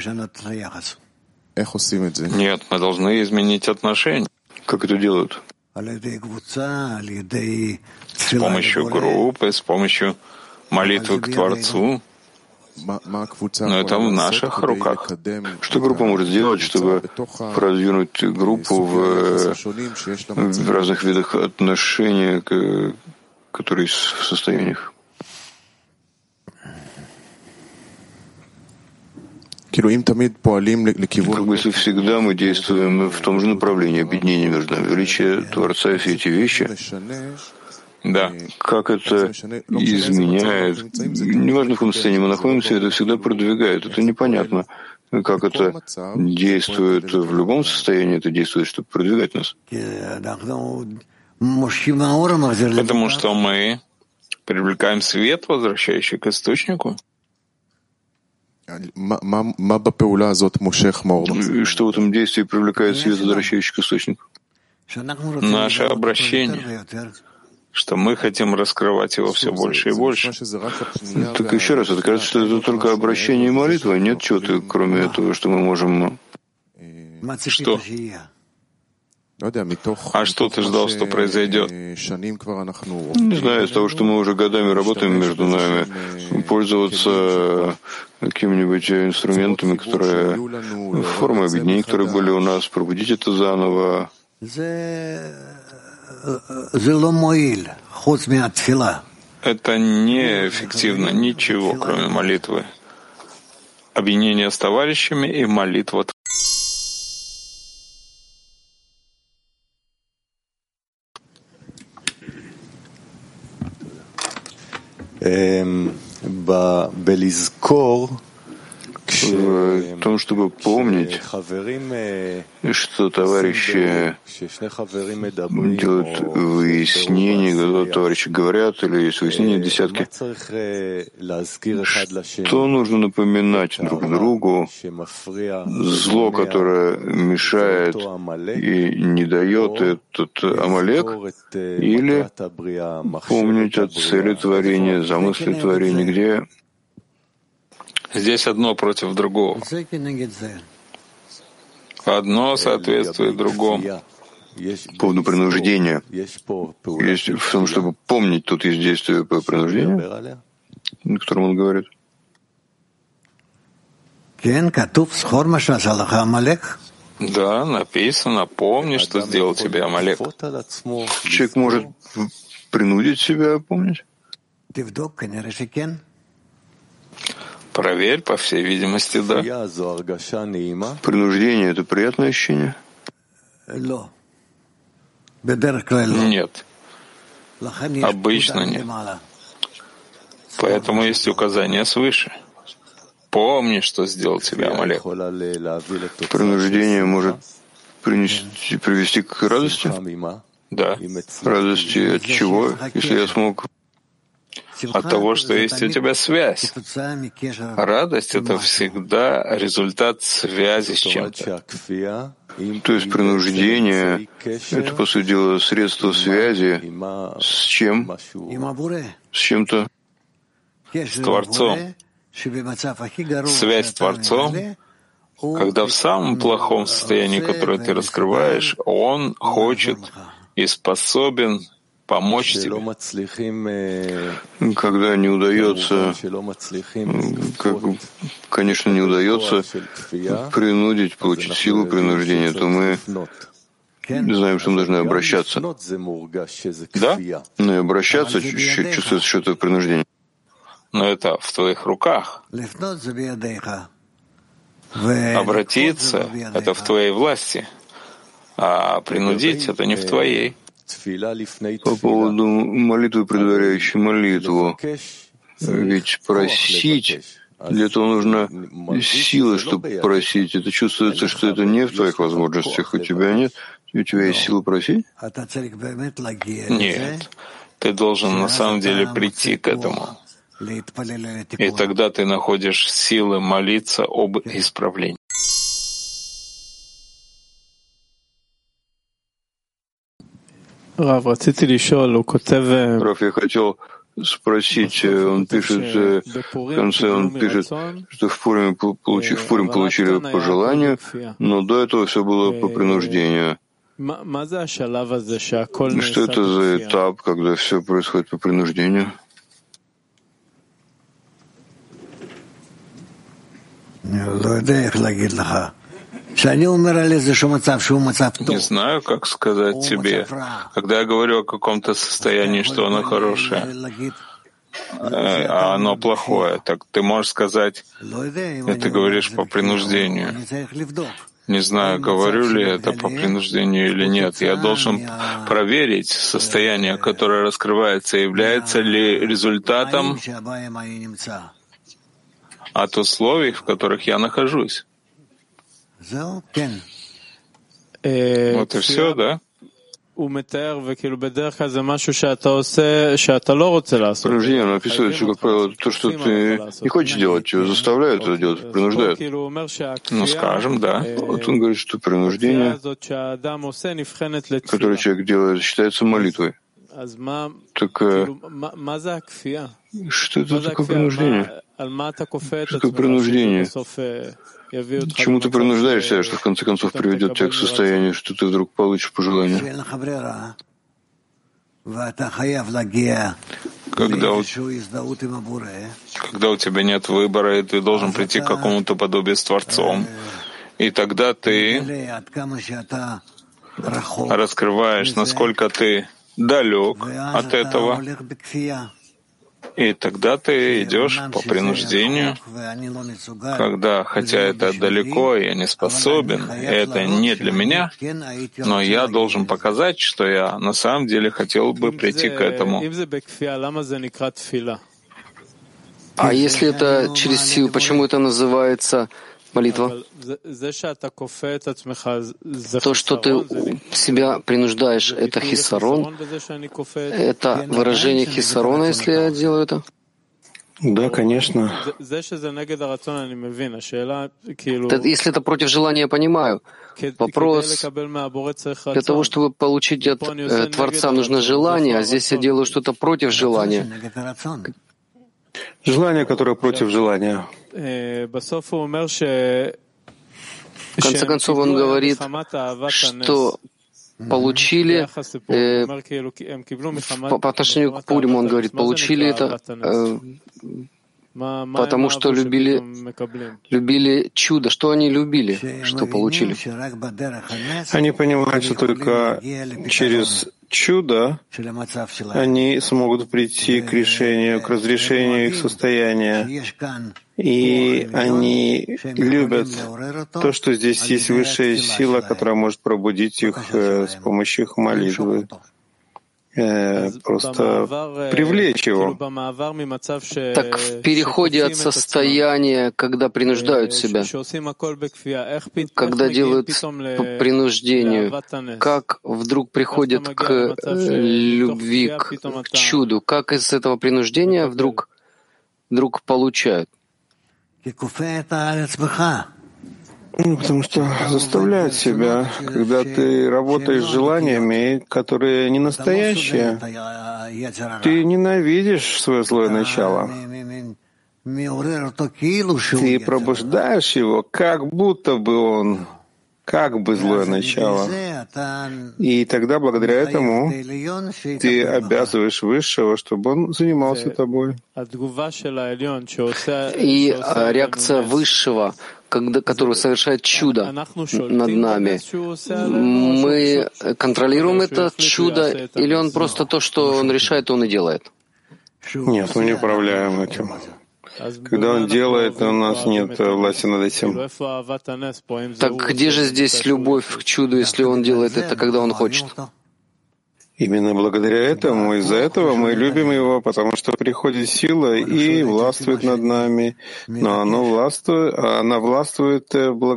Нет, мы должны изменить отношения. Как это делают? С помощью группы, с помощью молитвы к Творцу. Но это в наших руках. Что группа может сделать, чтобы продвинуть группу в разных видах отношений, которые есть в состояниях? Как бы если всегда мы действуем в том же направлении, объединения между нами, величие Творца и все эти вещи, да. Как это изменяет, неважно в каком состоянии мы находимся, это всегда продвигает. Это непонятно, как это действует в любом состоянии, это действует, чтобы продвигать нас. Потому что мы привлекаем свет, возвращающий к источнику. И что в этом действии привлекает свет, возвращающий к источнику? Наше обращение, что мы хотим раскрывать его все больше и больше. Так еще раз, это кажется, что это только обращение и молитва, нет чего-то, кроме этого, что мы можем... Что? А что ты ждал, что произойдет? Не знаю, из того, что мы уже годами работаем между нами, пользоваться какими-нибудь инструментами, которые формы объединений, которые были у нас, пробудить это заново. Это неэффективно, ничего, кроме молитвы. Объединение с товарищами и молитва. В том, чтобы помнить, что товарищи делают выяснения, когда товарищи говорят, или есть выяснения десятки, что нужно напоминать друг другу, зло, которое мешает и не дает этот Амалек, или помнить о цели творения, замысле творения, где здесь одно против другого. Одно соответствует другому. По поводу принуждения. Есть в том, чтобы помнить, тут есть действие по принуждению, о котором он говорит. Да, написано, помни, что сделал тебе Амалек. Человек может принудить себя помнить? Проверь, по всей видимости, да. Принуждение — это приятное ощущение? Нет. Обычно нет. Поэтому есть указание свыше. Помни, что сделал тебе Амалек. Принуждение может привести к радости? Да. Радости от чего, если я смог? От того, что есть у тебя связь. Радость — это всегда результат связи с чем-то. То есть принуждение — это, по сути дела, средство связи с чем? С чем-то? С Творцом. Связь с Творцом, когда в самом плохом состоянии, которое ты раскрываешь, Он хочет и способен помочь тебе. Когда не удается, конечно, не удается принудить, получить силу принуждения, то мы знаем, что мы должны обращаться. Да? Но и обращаться чувствуется что-то принуждение. Но это в твоих руках. Обратиться — это в твоей власти, а принудить — это не в твоей. По поводу молитвы, предваряющей молитву. Ведь просить, для этого нужна сила, чтобы просить. Это чувствуется, что это не в твоих возможностях. У тебя нет? У тебя есть сила просить? Нет. Ты должен на самом деле прийти к этому. И тогда ты находишь силы молиться об исправлении. Раф, я хотел спросить, он пишет, в конце он пишет, что в Пурим получили по желанию, но до этого все было по принуждению. Что это за этап, когда все происходит по принуждению? Не знаю, как сказать тебе. Когда я говорю о каком-то состоянии, что оно хорошее, а оно плохое, так ты можешь сказать, ты говоришь по принуждению. Не знаю, говорю ли это по принуждению или нет. Я должен проверить состояние, которое раскрывается, является ли результатом от условий, в которых я нахожусь. Вот и все, да? Принуждение, оно описывает, что, как правило, то, что ты не хочешь делать, тебя заставляют это делать, принуждают. Ну, скажем, да. Вот он говорит, что принуждение, которое человек делает, считается молитвой. Так что это такое принуждение? Что такое принуждение? Чему ты принуждаешься, что в конце концов приведет тебя к состоянию, что ты вдруг получишь по желанию? Когда у тебя нет выбора, и ты должен прийти к какому-то подобию с Творцом, и тогда ты раскрываешь, насколько ты далек от этого, и тогда ты идешь по принуждению, когда, хотя это далеко, я не способен, и это не для меня, но я должен показать, что я на самом деле хотел бы прийти к этому. А если это через силу, почему это называется молитва? То, что ты себя принуждаешь, это хиссарон? Это выражение хиссарона, если я делаю это? Да, конечно. Если это против желания, я понимаю. Вопрос, для того, чтобы получить от Творца, нужно желание, а здесь я делаю что-то против желания. Желание, которое против желания. В конце концов, он говорит, что получили, по отношению к Пуриму, он говорит, получили это, потому что любили чудо. Что они любили, что получили? Они понимают, что только через чудо они смогут прийти к решению, к разрешению их состояния. И они любят то, что здесь есть высшая сила, которая может пробудить их с помощью их молитвы. Просто привлечь его. Так в переходе от состояния, когда принуждают себя, когда делают по принуждению, как вдруг приходят к любви, к чуду, как из этого принуждения вдруг получают? Потому что заставляют себя, когда ты работаешь с желаниями, которые не настоящие, ты ненавидишь свое злое начало. Ты пробуждаешь его, как будто бы он, как бы злое начало. И тогда, благодаря этому, ты обязываешь Высшего, чтобы он занимался тобой. И реакция Высшего, который совершает чудо над нами, мы контролируем это чудо, или он просто то, что он решает, он и делает? Нет, мы не управляем этим. Когда он делает, у нас нет власти над этим. Так где же здесь любовь к чуду, если он делает это, когда он хочет? Именно благодаря этому, из-за этого мы любим его, потому что приходит сила и властвует над нами, но она властвует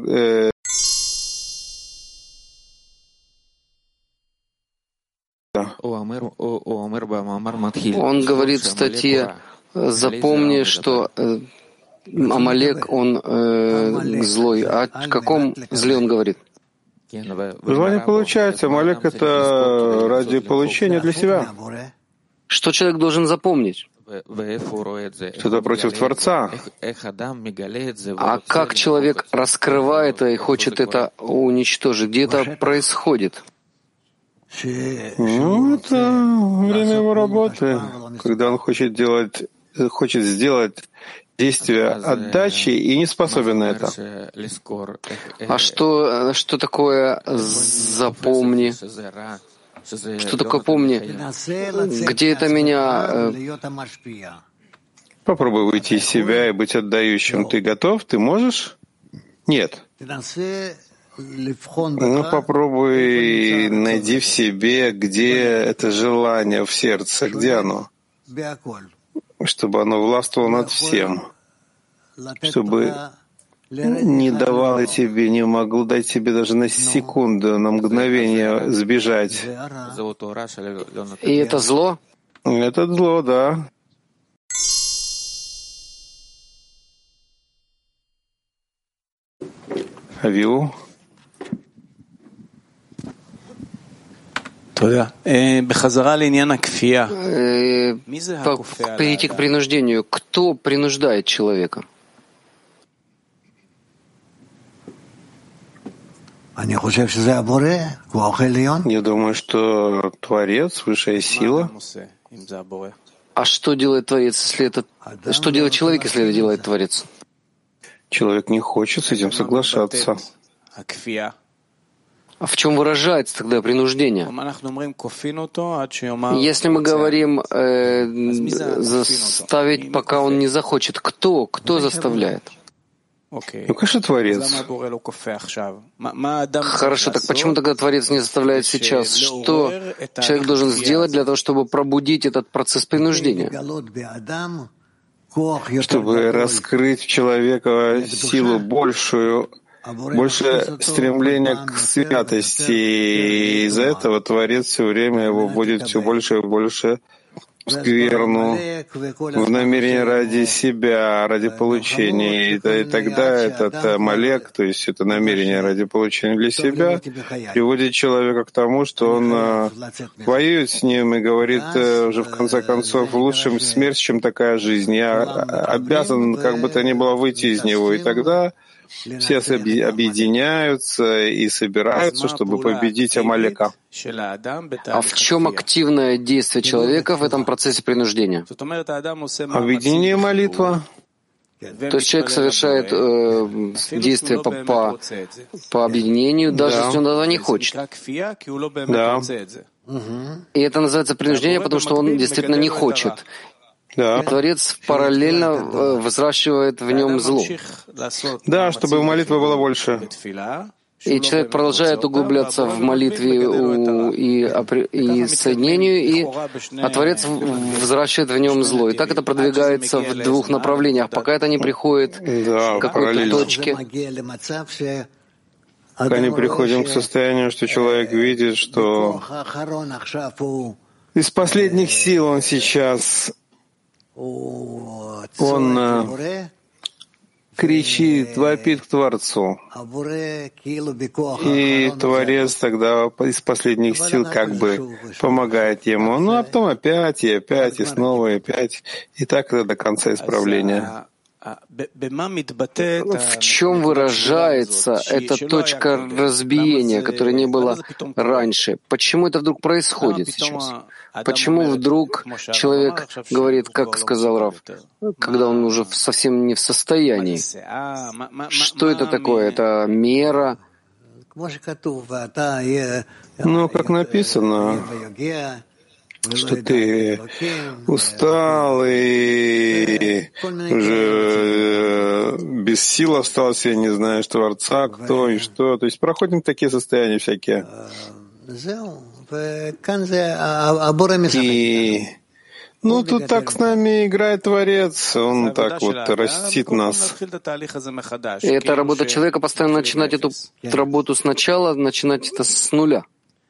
Он говорит в статье: запомни, что Амалек, он злой. О каком зле он говорит? Желание получается. Амалек — это ради получения для себя. Что человек должен запомнить? Что-то против Творца. А как человек раскрывает это и хочет это уничтожить? Где это происходит? Это время его работы, когда он хочет сделать действие отдачи и не способен на это. А что такое «запомни»? Что такое «помни»? Где это меня... Попробуй выйти из себя и быть отдающим. Ты готов? Ты можешь? Нет. Ну, попробуй найди в себе, где это желание в сердце, где оно, чтобы оно властвовало над всем, чтобы не давало тебе, не могло дать тебе даже на секунду, на мгновение сбежать. И это зло? Это зло, да. Авиу? Перейти к принуждению. Кто принуждает человека? Я думаю, что Творец, высшая сила. А что делает Творец, если это... Что делает человек, если это делает Творец? Человек не хочет с этим соглашаться. А в чем выражается тогда принуждение? Если мы говорим заставить, пока он не захочет, кто заставляет? Ну, конечно, Творец. Хорошо, так почему тогда Творец не заставляет сейчас? Что человек должен сделать для того, чтобы пробудить этот процесс принуждения? Чтобы раскрыть в человека силу большую, больше стремления к святости. И из-за этого Творец все время его вводит все больше и больше в скверну, в намерение ради себя, ради получения. И тогда этот Амалек, то есть это намерение ради получения для себя, приводит человека к тому, что он воюет с ним и говорит уже в конце концов: лучше смерть, чем такая жизнь. Я обязан, как бы то ни было, выйти из него. И тогда все объединяются и собираются, чтобы победить Амалека. А в чем активное действие человека в этом процессе принуждения? Объединение, молитва. То есть человек совершает действие по объединению, даже если он этого не хочет. Да. И это называется принуждение, потому что он действительно не хочет. Да. И Творец параллельно взращивает в нем зло. Да, чтобы молитва была больше. И человек продолжает углубляться в молитве и соединению, а Творец взращивает в нем зло. И так это продвигается в двух направлениях, пока это не приходит к какой-то точке. Пока не приходим к состоянию, что человек видит, что из последних сил он сейчас кричит, вопит к Творцу. И Творец тогда из последних сил как бы помогает ему. Ну, а потом опять, и снова, и опять. И так это до конца исправления. В чем выражается эта точка разбиения, которой не было раньше? Почему это вдруг происходит сейчас? Почему вдруг человек говорит, как сказал Рав, когда он уже совсем не в состоянии? Что это такое? Это мера? Ну, как написано, что ты устал и уже без сил остался, не знаешь Творца, кто и что. То есть проходим такие состояния всякие. И ну, тут так с нами играет Творец, он так вот растит нас. И это работа человека, постоянно начинать эту работу сначала, начинать это с нуля.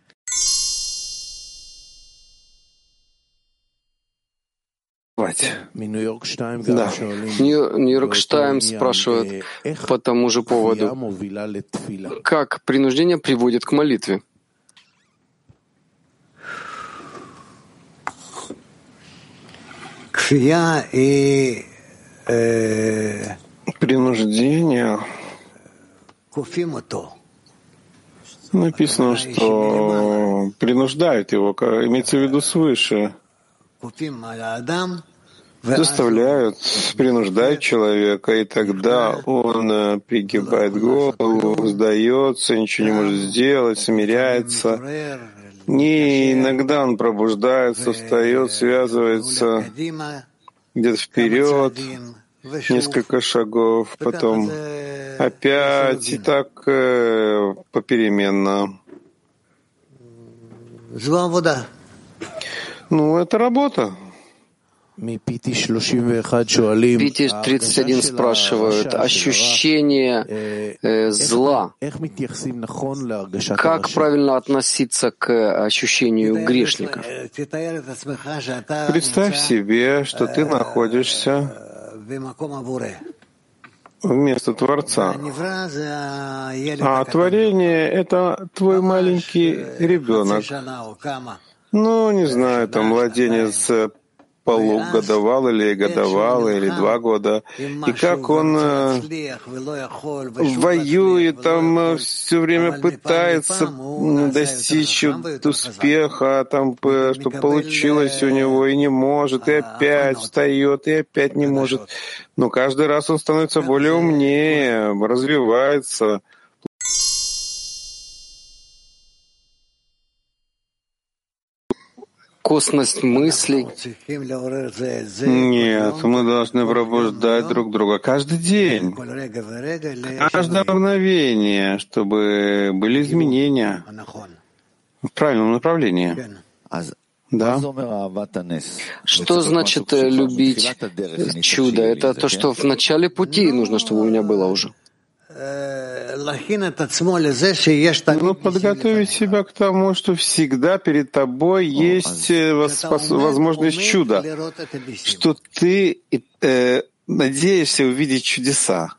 Да. Нью-Йорк Таймс спрашивает по тому же поводу, как принуждение приводит к молитве. Принуждение. Написано, что принуждают его, имеется в виду свыше. Заставляют, принуждают человека, и тогда он пригибает голову, сдается, ничего не может сделать, смиряется. И иногда он пробуждается, встает, связывается где-то вперед, несколько шагов, потом опять, и так попеременно. Ну, это работа. Пити 31 спрашивают, ощущение зла. Как правильно относиться к ощущению грешников? Представь себе, что ты находишься вместо Творца. А творение — это твой маленький ребенок. Ну, не знаю, там младенец полугодовалый или 2 года, и как он воюет, там все время пытается достичь успеха, там, чтобы получилось у него, и не может, и опять встает, и опять не может. Но каждый раз он становится более умнее, развивается. Косность мыслей. Нет, мы должны пробуждать друг друга каждый день, каждое мгновение, чтобы были изменения в правильном направлении. Да. Что значит любить чудо? Это то, что в начале пути нужно, чтобы у меня было уже. Ну, подготовить себя к тому, что всегда перед тобой есть возможность чуда, что ты надеешься увидеть чудеса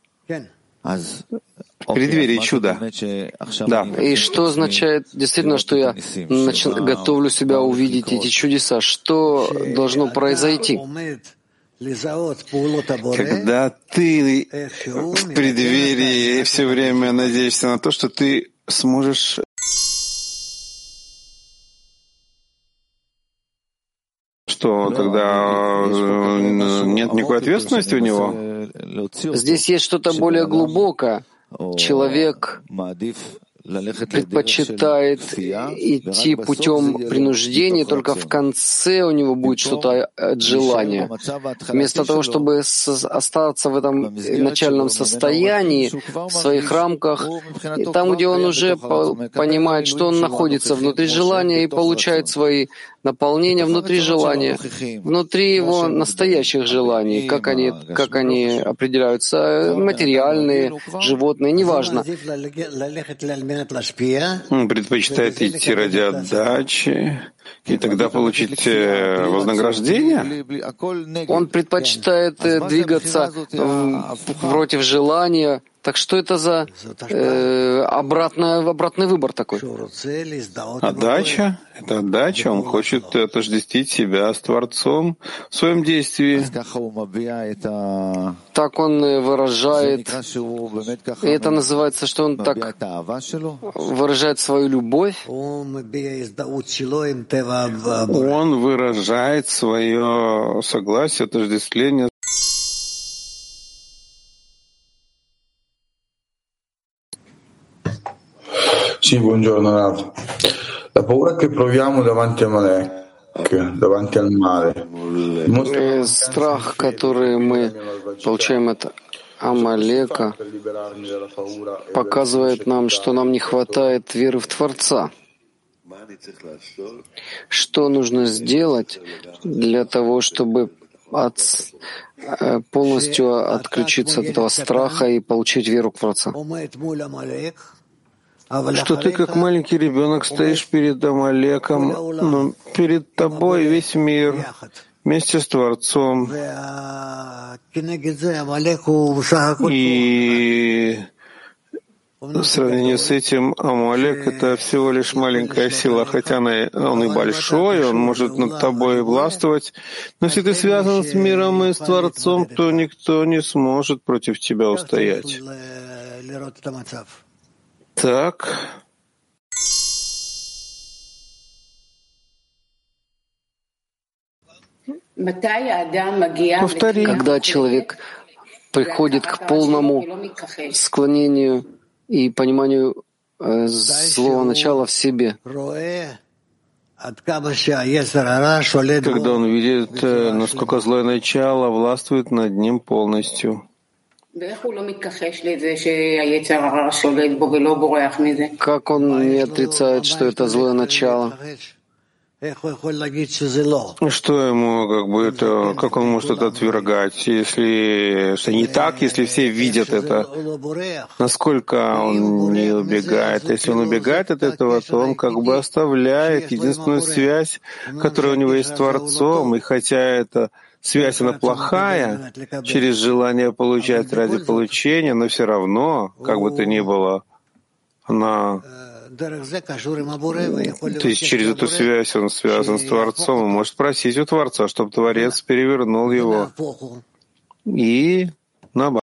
в преддверии чуда. Да. И что означает действительно, что я готовлю себя увидеть эти чудеса? Что должно произойти? Когда ты в преддверии все время надеешься на то, что ты сможешь что тогда нет никакой ответственности у него? Здесь есть что-то более глубокое. Человек предпочитает идти путем принуждения, только в конце у него будет что-то от желания. Вместо того, чтобы остаться в этом начальном состоянии, в своих рамках, там, где он уже понимает, что он находится внутри желания и получает свои наполнения внутри желания, внутри его настоящих желаний, как они определяются, материальные, животные, неважно. Он предпочитает идти ради отдачи и тогда получить вознаграждение? Он предпочитает двигаться против желания, Так что это за обратный выбор такой? Отдача — это отдача. Он хочет отождествить себя с Творцом в своем действии. Так он выражает, и это называется, что он так выражает свою любовь. Он выражает свое согласие, отождествление. Sì, buongiorno Rav. La paura che proviamo davanti a Malek, davanti al male. Страх, который мы получаем от Амалека, показывает нам, что нам не хватает веры в Творца. Что нужно сделать для того, чтобы полностью отключиться от этого страха и получить веру к Творцу? Что ты, как маленький ребенок, стоишь перед Амалеком, но перед тобой весь мир вместе с Творцом. И в сравнении с этим Амалек — это всего лишь маленькая сила, хотя он и большой, он может над тобой властвовать. Но если ты связан с миром и с Творцом, то никто не сможет против тебя устоять. Так. Повтори. Когда человек приходит к полному склонению и пониманию злого начала в себе, когда он видит, насколько злое начало властвует над ним полностью. Как он не отрицает, что это злое начало? Что ему, как он может это отвергать, если что не так, если все видят это? Насколько он не убегает? Если он убегает от этого, то он как бы оставляет единственную связь, которая у него есть с Творцом, и хотя это связь, она плохая, через желание получать ради получения, но все равно, как бы то ни было, она... То есть через эту связь он связан с Творцом и может просить у Творца, чтобы Творец перевернул его. И наоборот.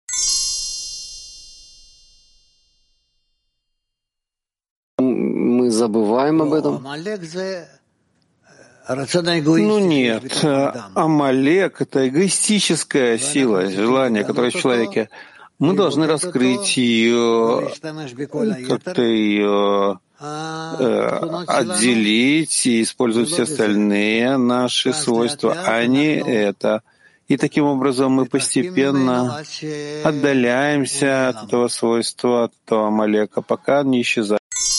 Мы забываем об этом. Ну нет, Амалек — это эгоистическая сила, желание, которое в человеке. Мы должны раскрыть ее, как-то ее отделить и использовать все остальные наши свойства, а не это. И таким образом мы постепенно отдаляемся от этого свойства, от этого Амалека, пока не исчезает.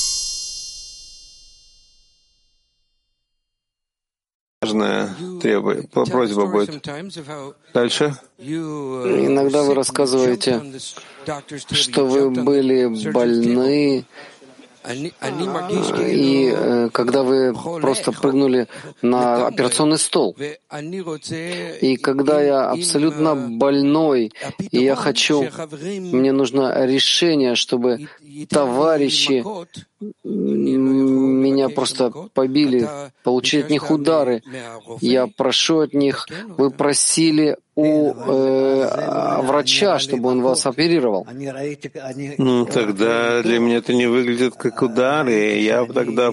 Важная просьба будет. Дальше. Иногда вы рассказываете, что вы были больны, и когда вы просто прыгнули на операционный стол. И когда я абсолютно больной, и я хочу, мне нужно решение, чтобы товарищи меня просто побили, получили от них удары. Я прошу от них, вы просили у врача, чтобы он вас оперировал. Ну, тогда для меня это не выглядит как удар, и я тогда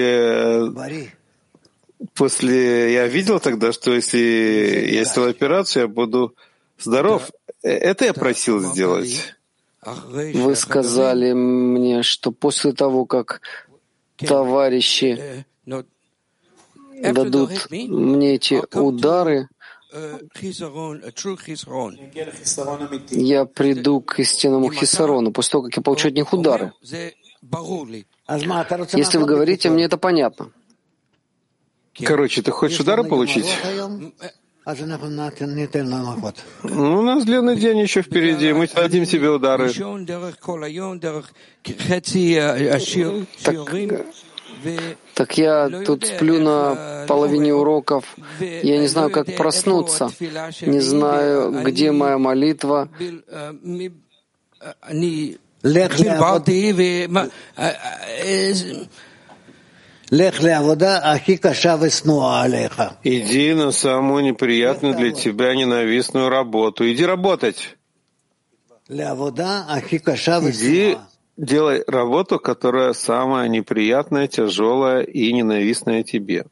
я видел тогда, что если я сделал операцию, я буду здоров. Это я просил сделать. Вы сказали мне, что после того, как товарищи дадут мне эти удары, я приду к истинному хисарону, после того, как я получу от них удары. Если вы говорите, мне это понятно. Короче, ты хочешь удары получить? Ну, у нас длинный день еще впереди, мы дадим себе удары. Так я тут сплю на половине уроков, я не знаю, как проснуться, не знаю, где моя молитва. Иди на самую неприятную для тебя ненавистную работу. Иди работать. Иди делай работу, которая самая неприятная, тяжелая и ненавистная тебе.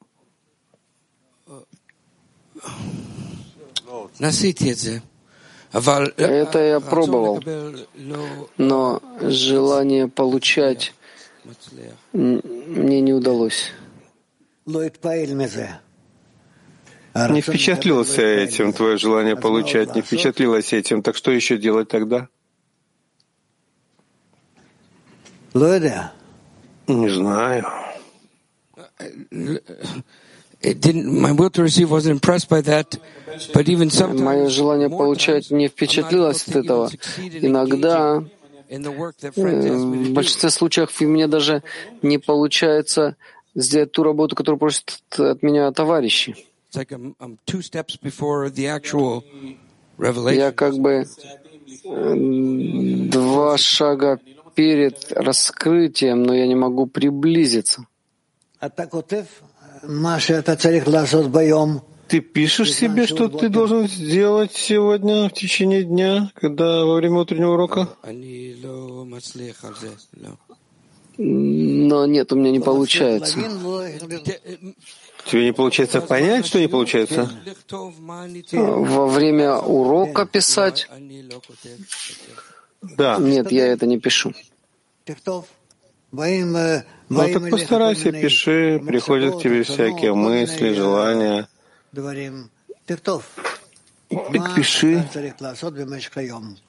Это я пробовал, но желание получать мне не удалось. Не впечатлился этим, твое желание получать не впечатлилось этим, так что еще делать тогда? Не знаю. Мое желание получать не впечатлилось от этого. Иногда, в большинстве случаев, мне даже не получается сделать ту работу, которую просят от меня товарищи. Я как бы 2 шага перед раскрытием, но я не могу приблизиться. Ты пишешь себе, что ты должен сделать сегодня в течение дня, когда во время утреннего урока? Но нет, у меня не получается. Тебе не получается понять, что не получается? Во время урока писать? Да. Нет, я это не пишу. Ну так постарайся, пиши, приходят к тебе всякие мысли, желания. Так пиши.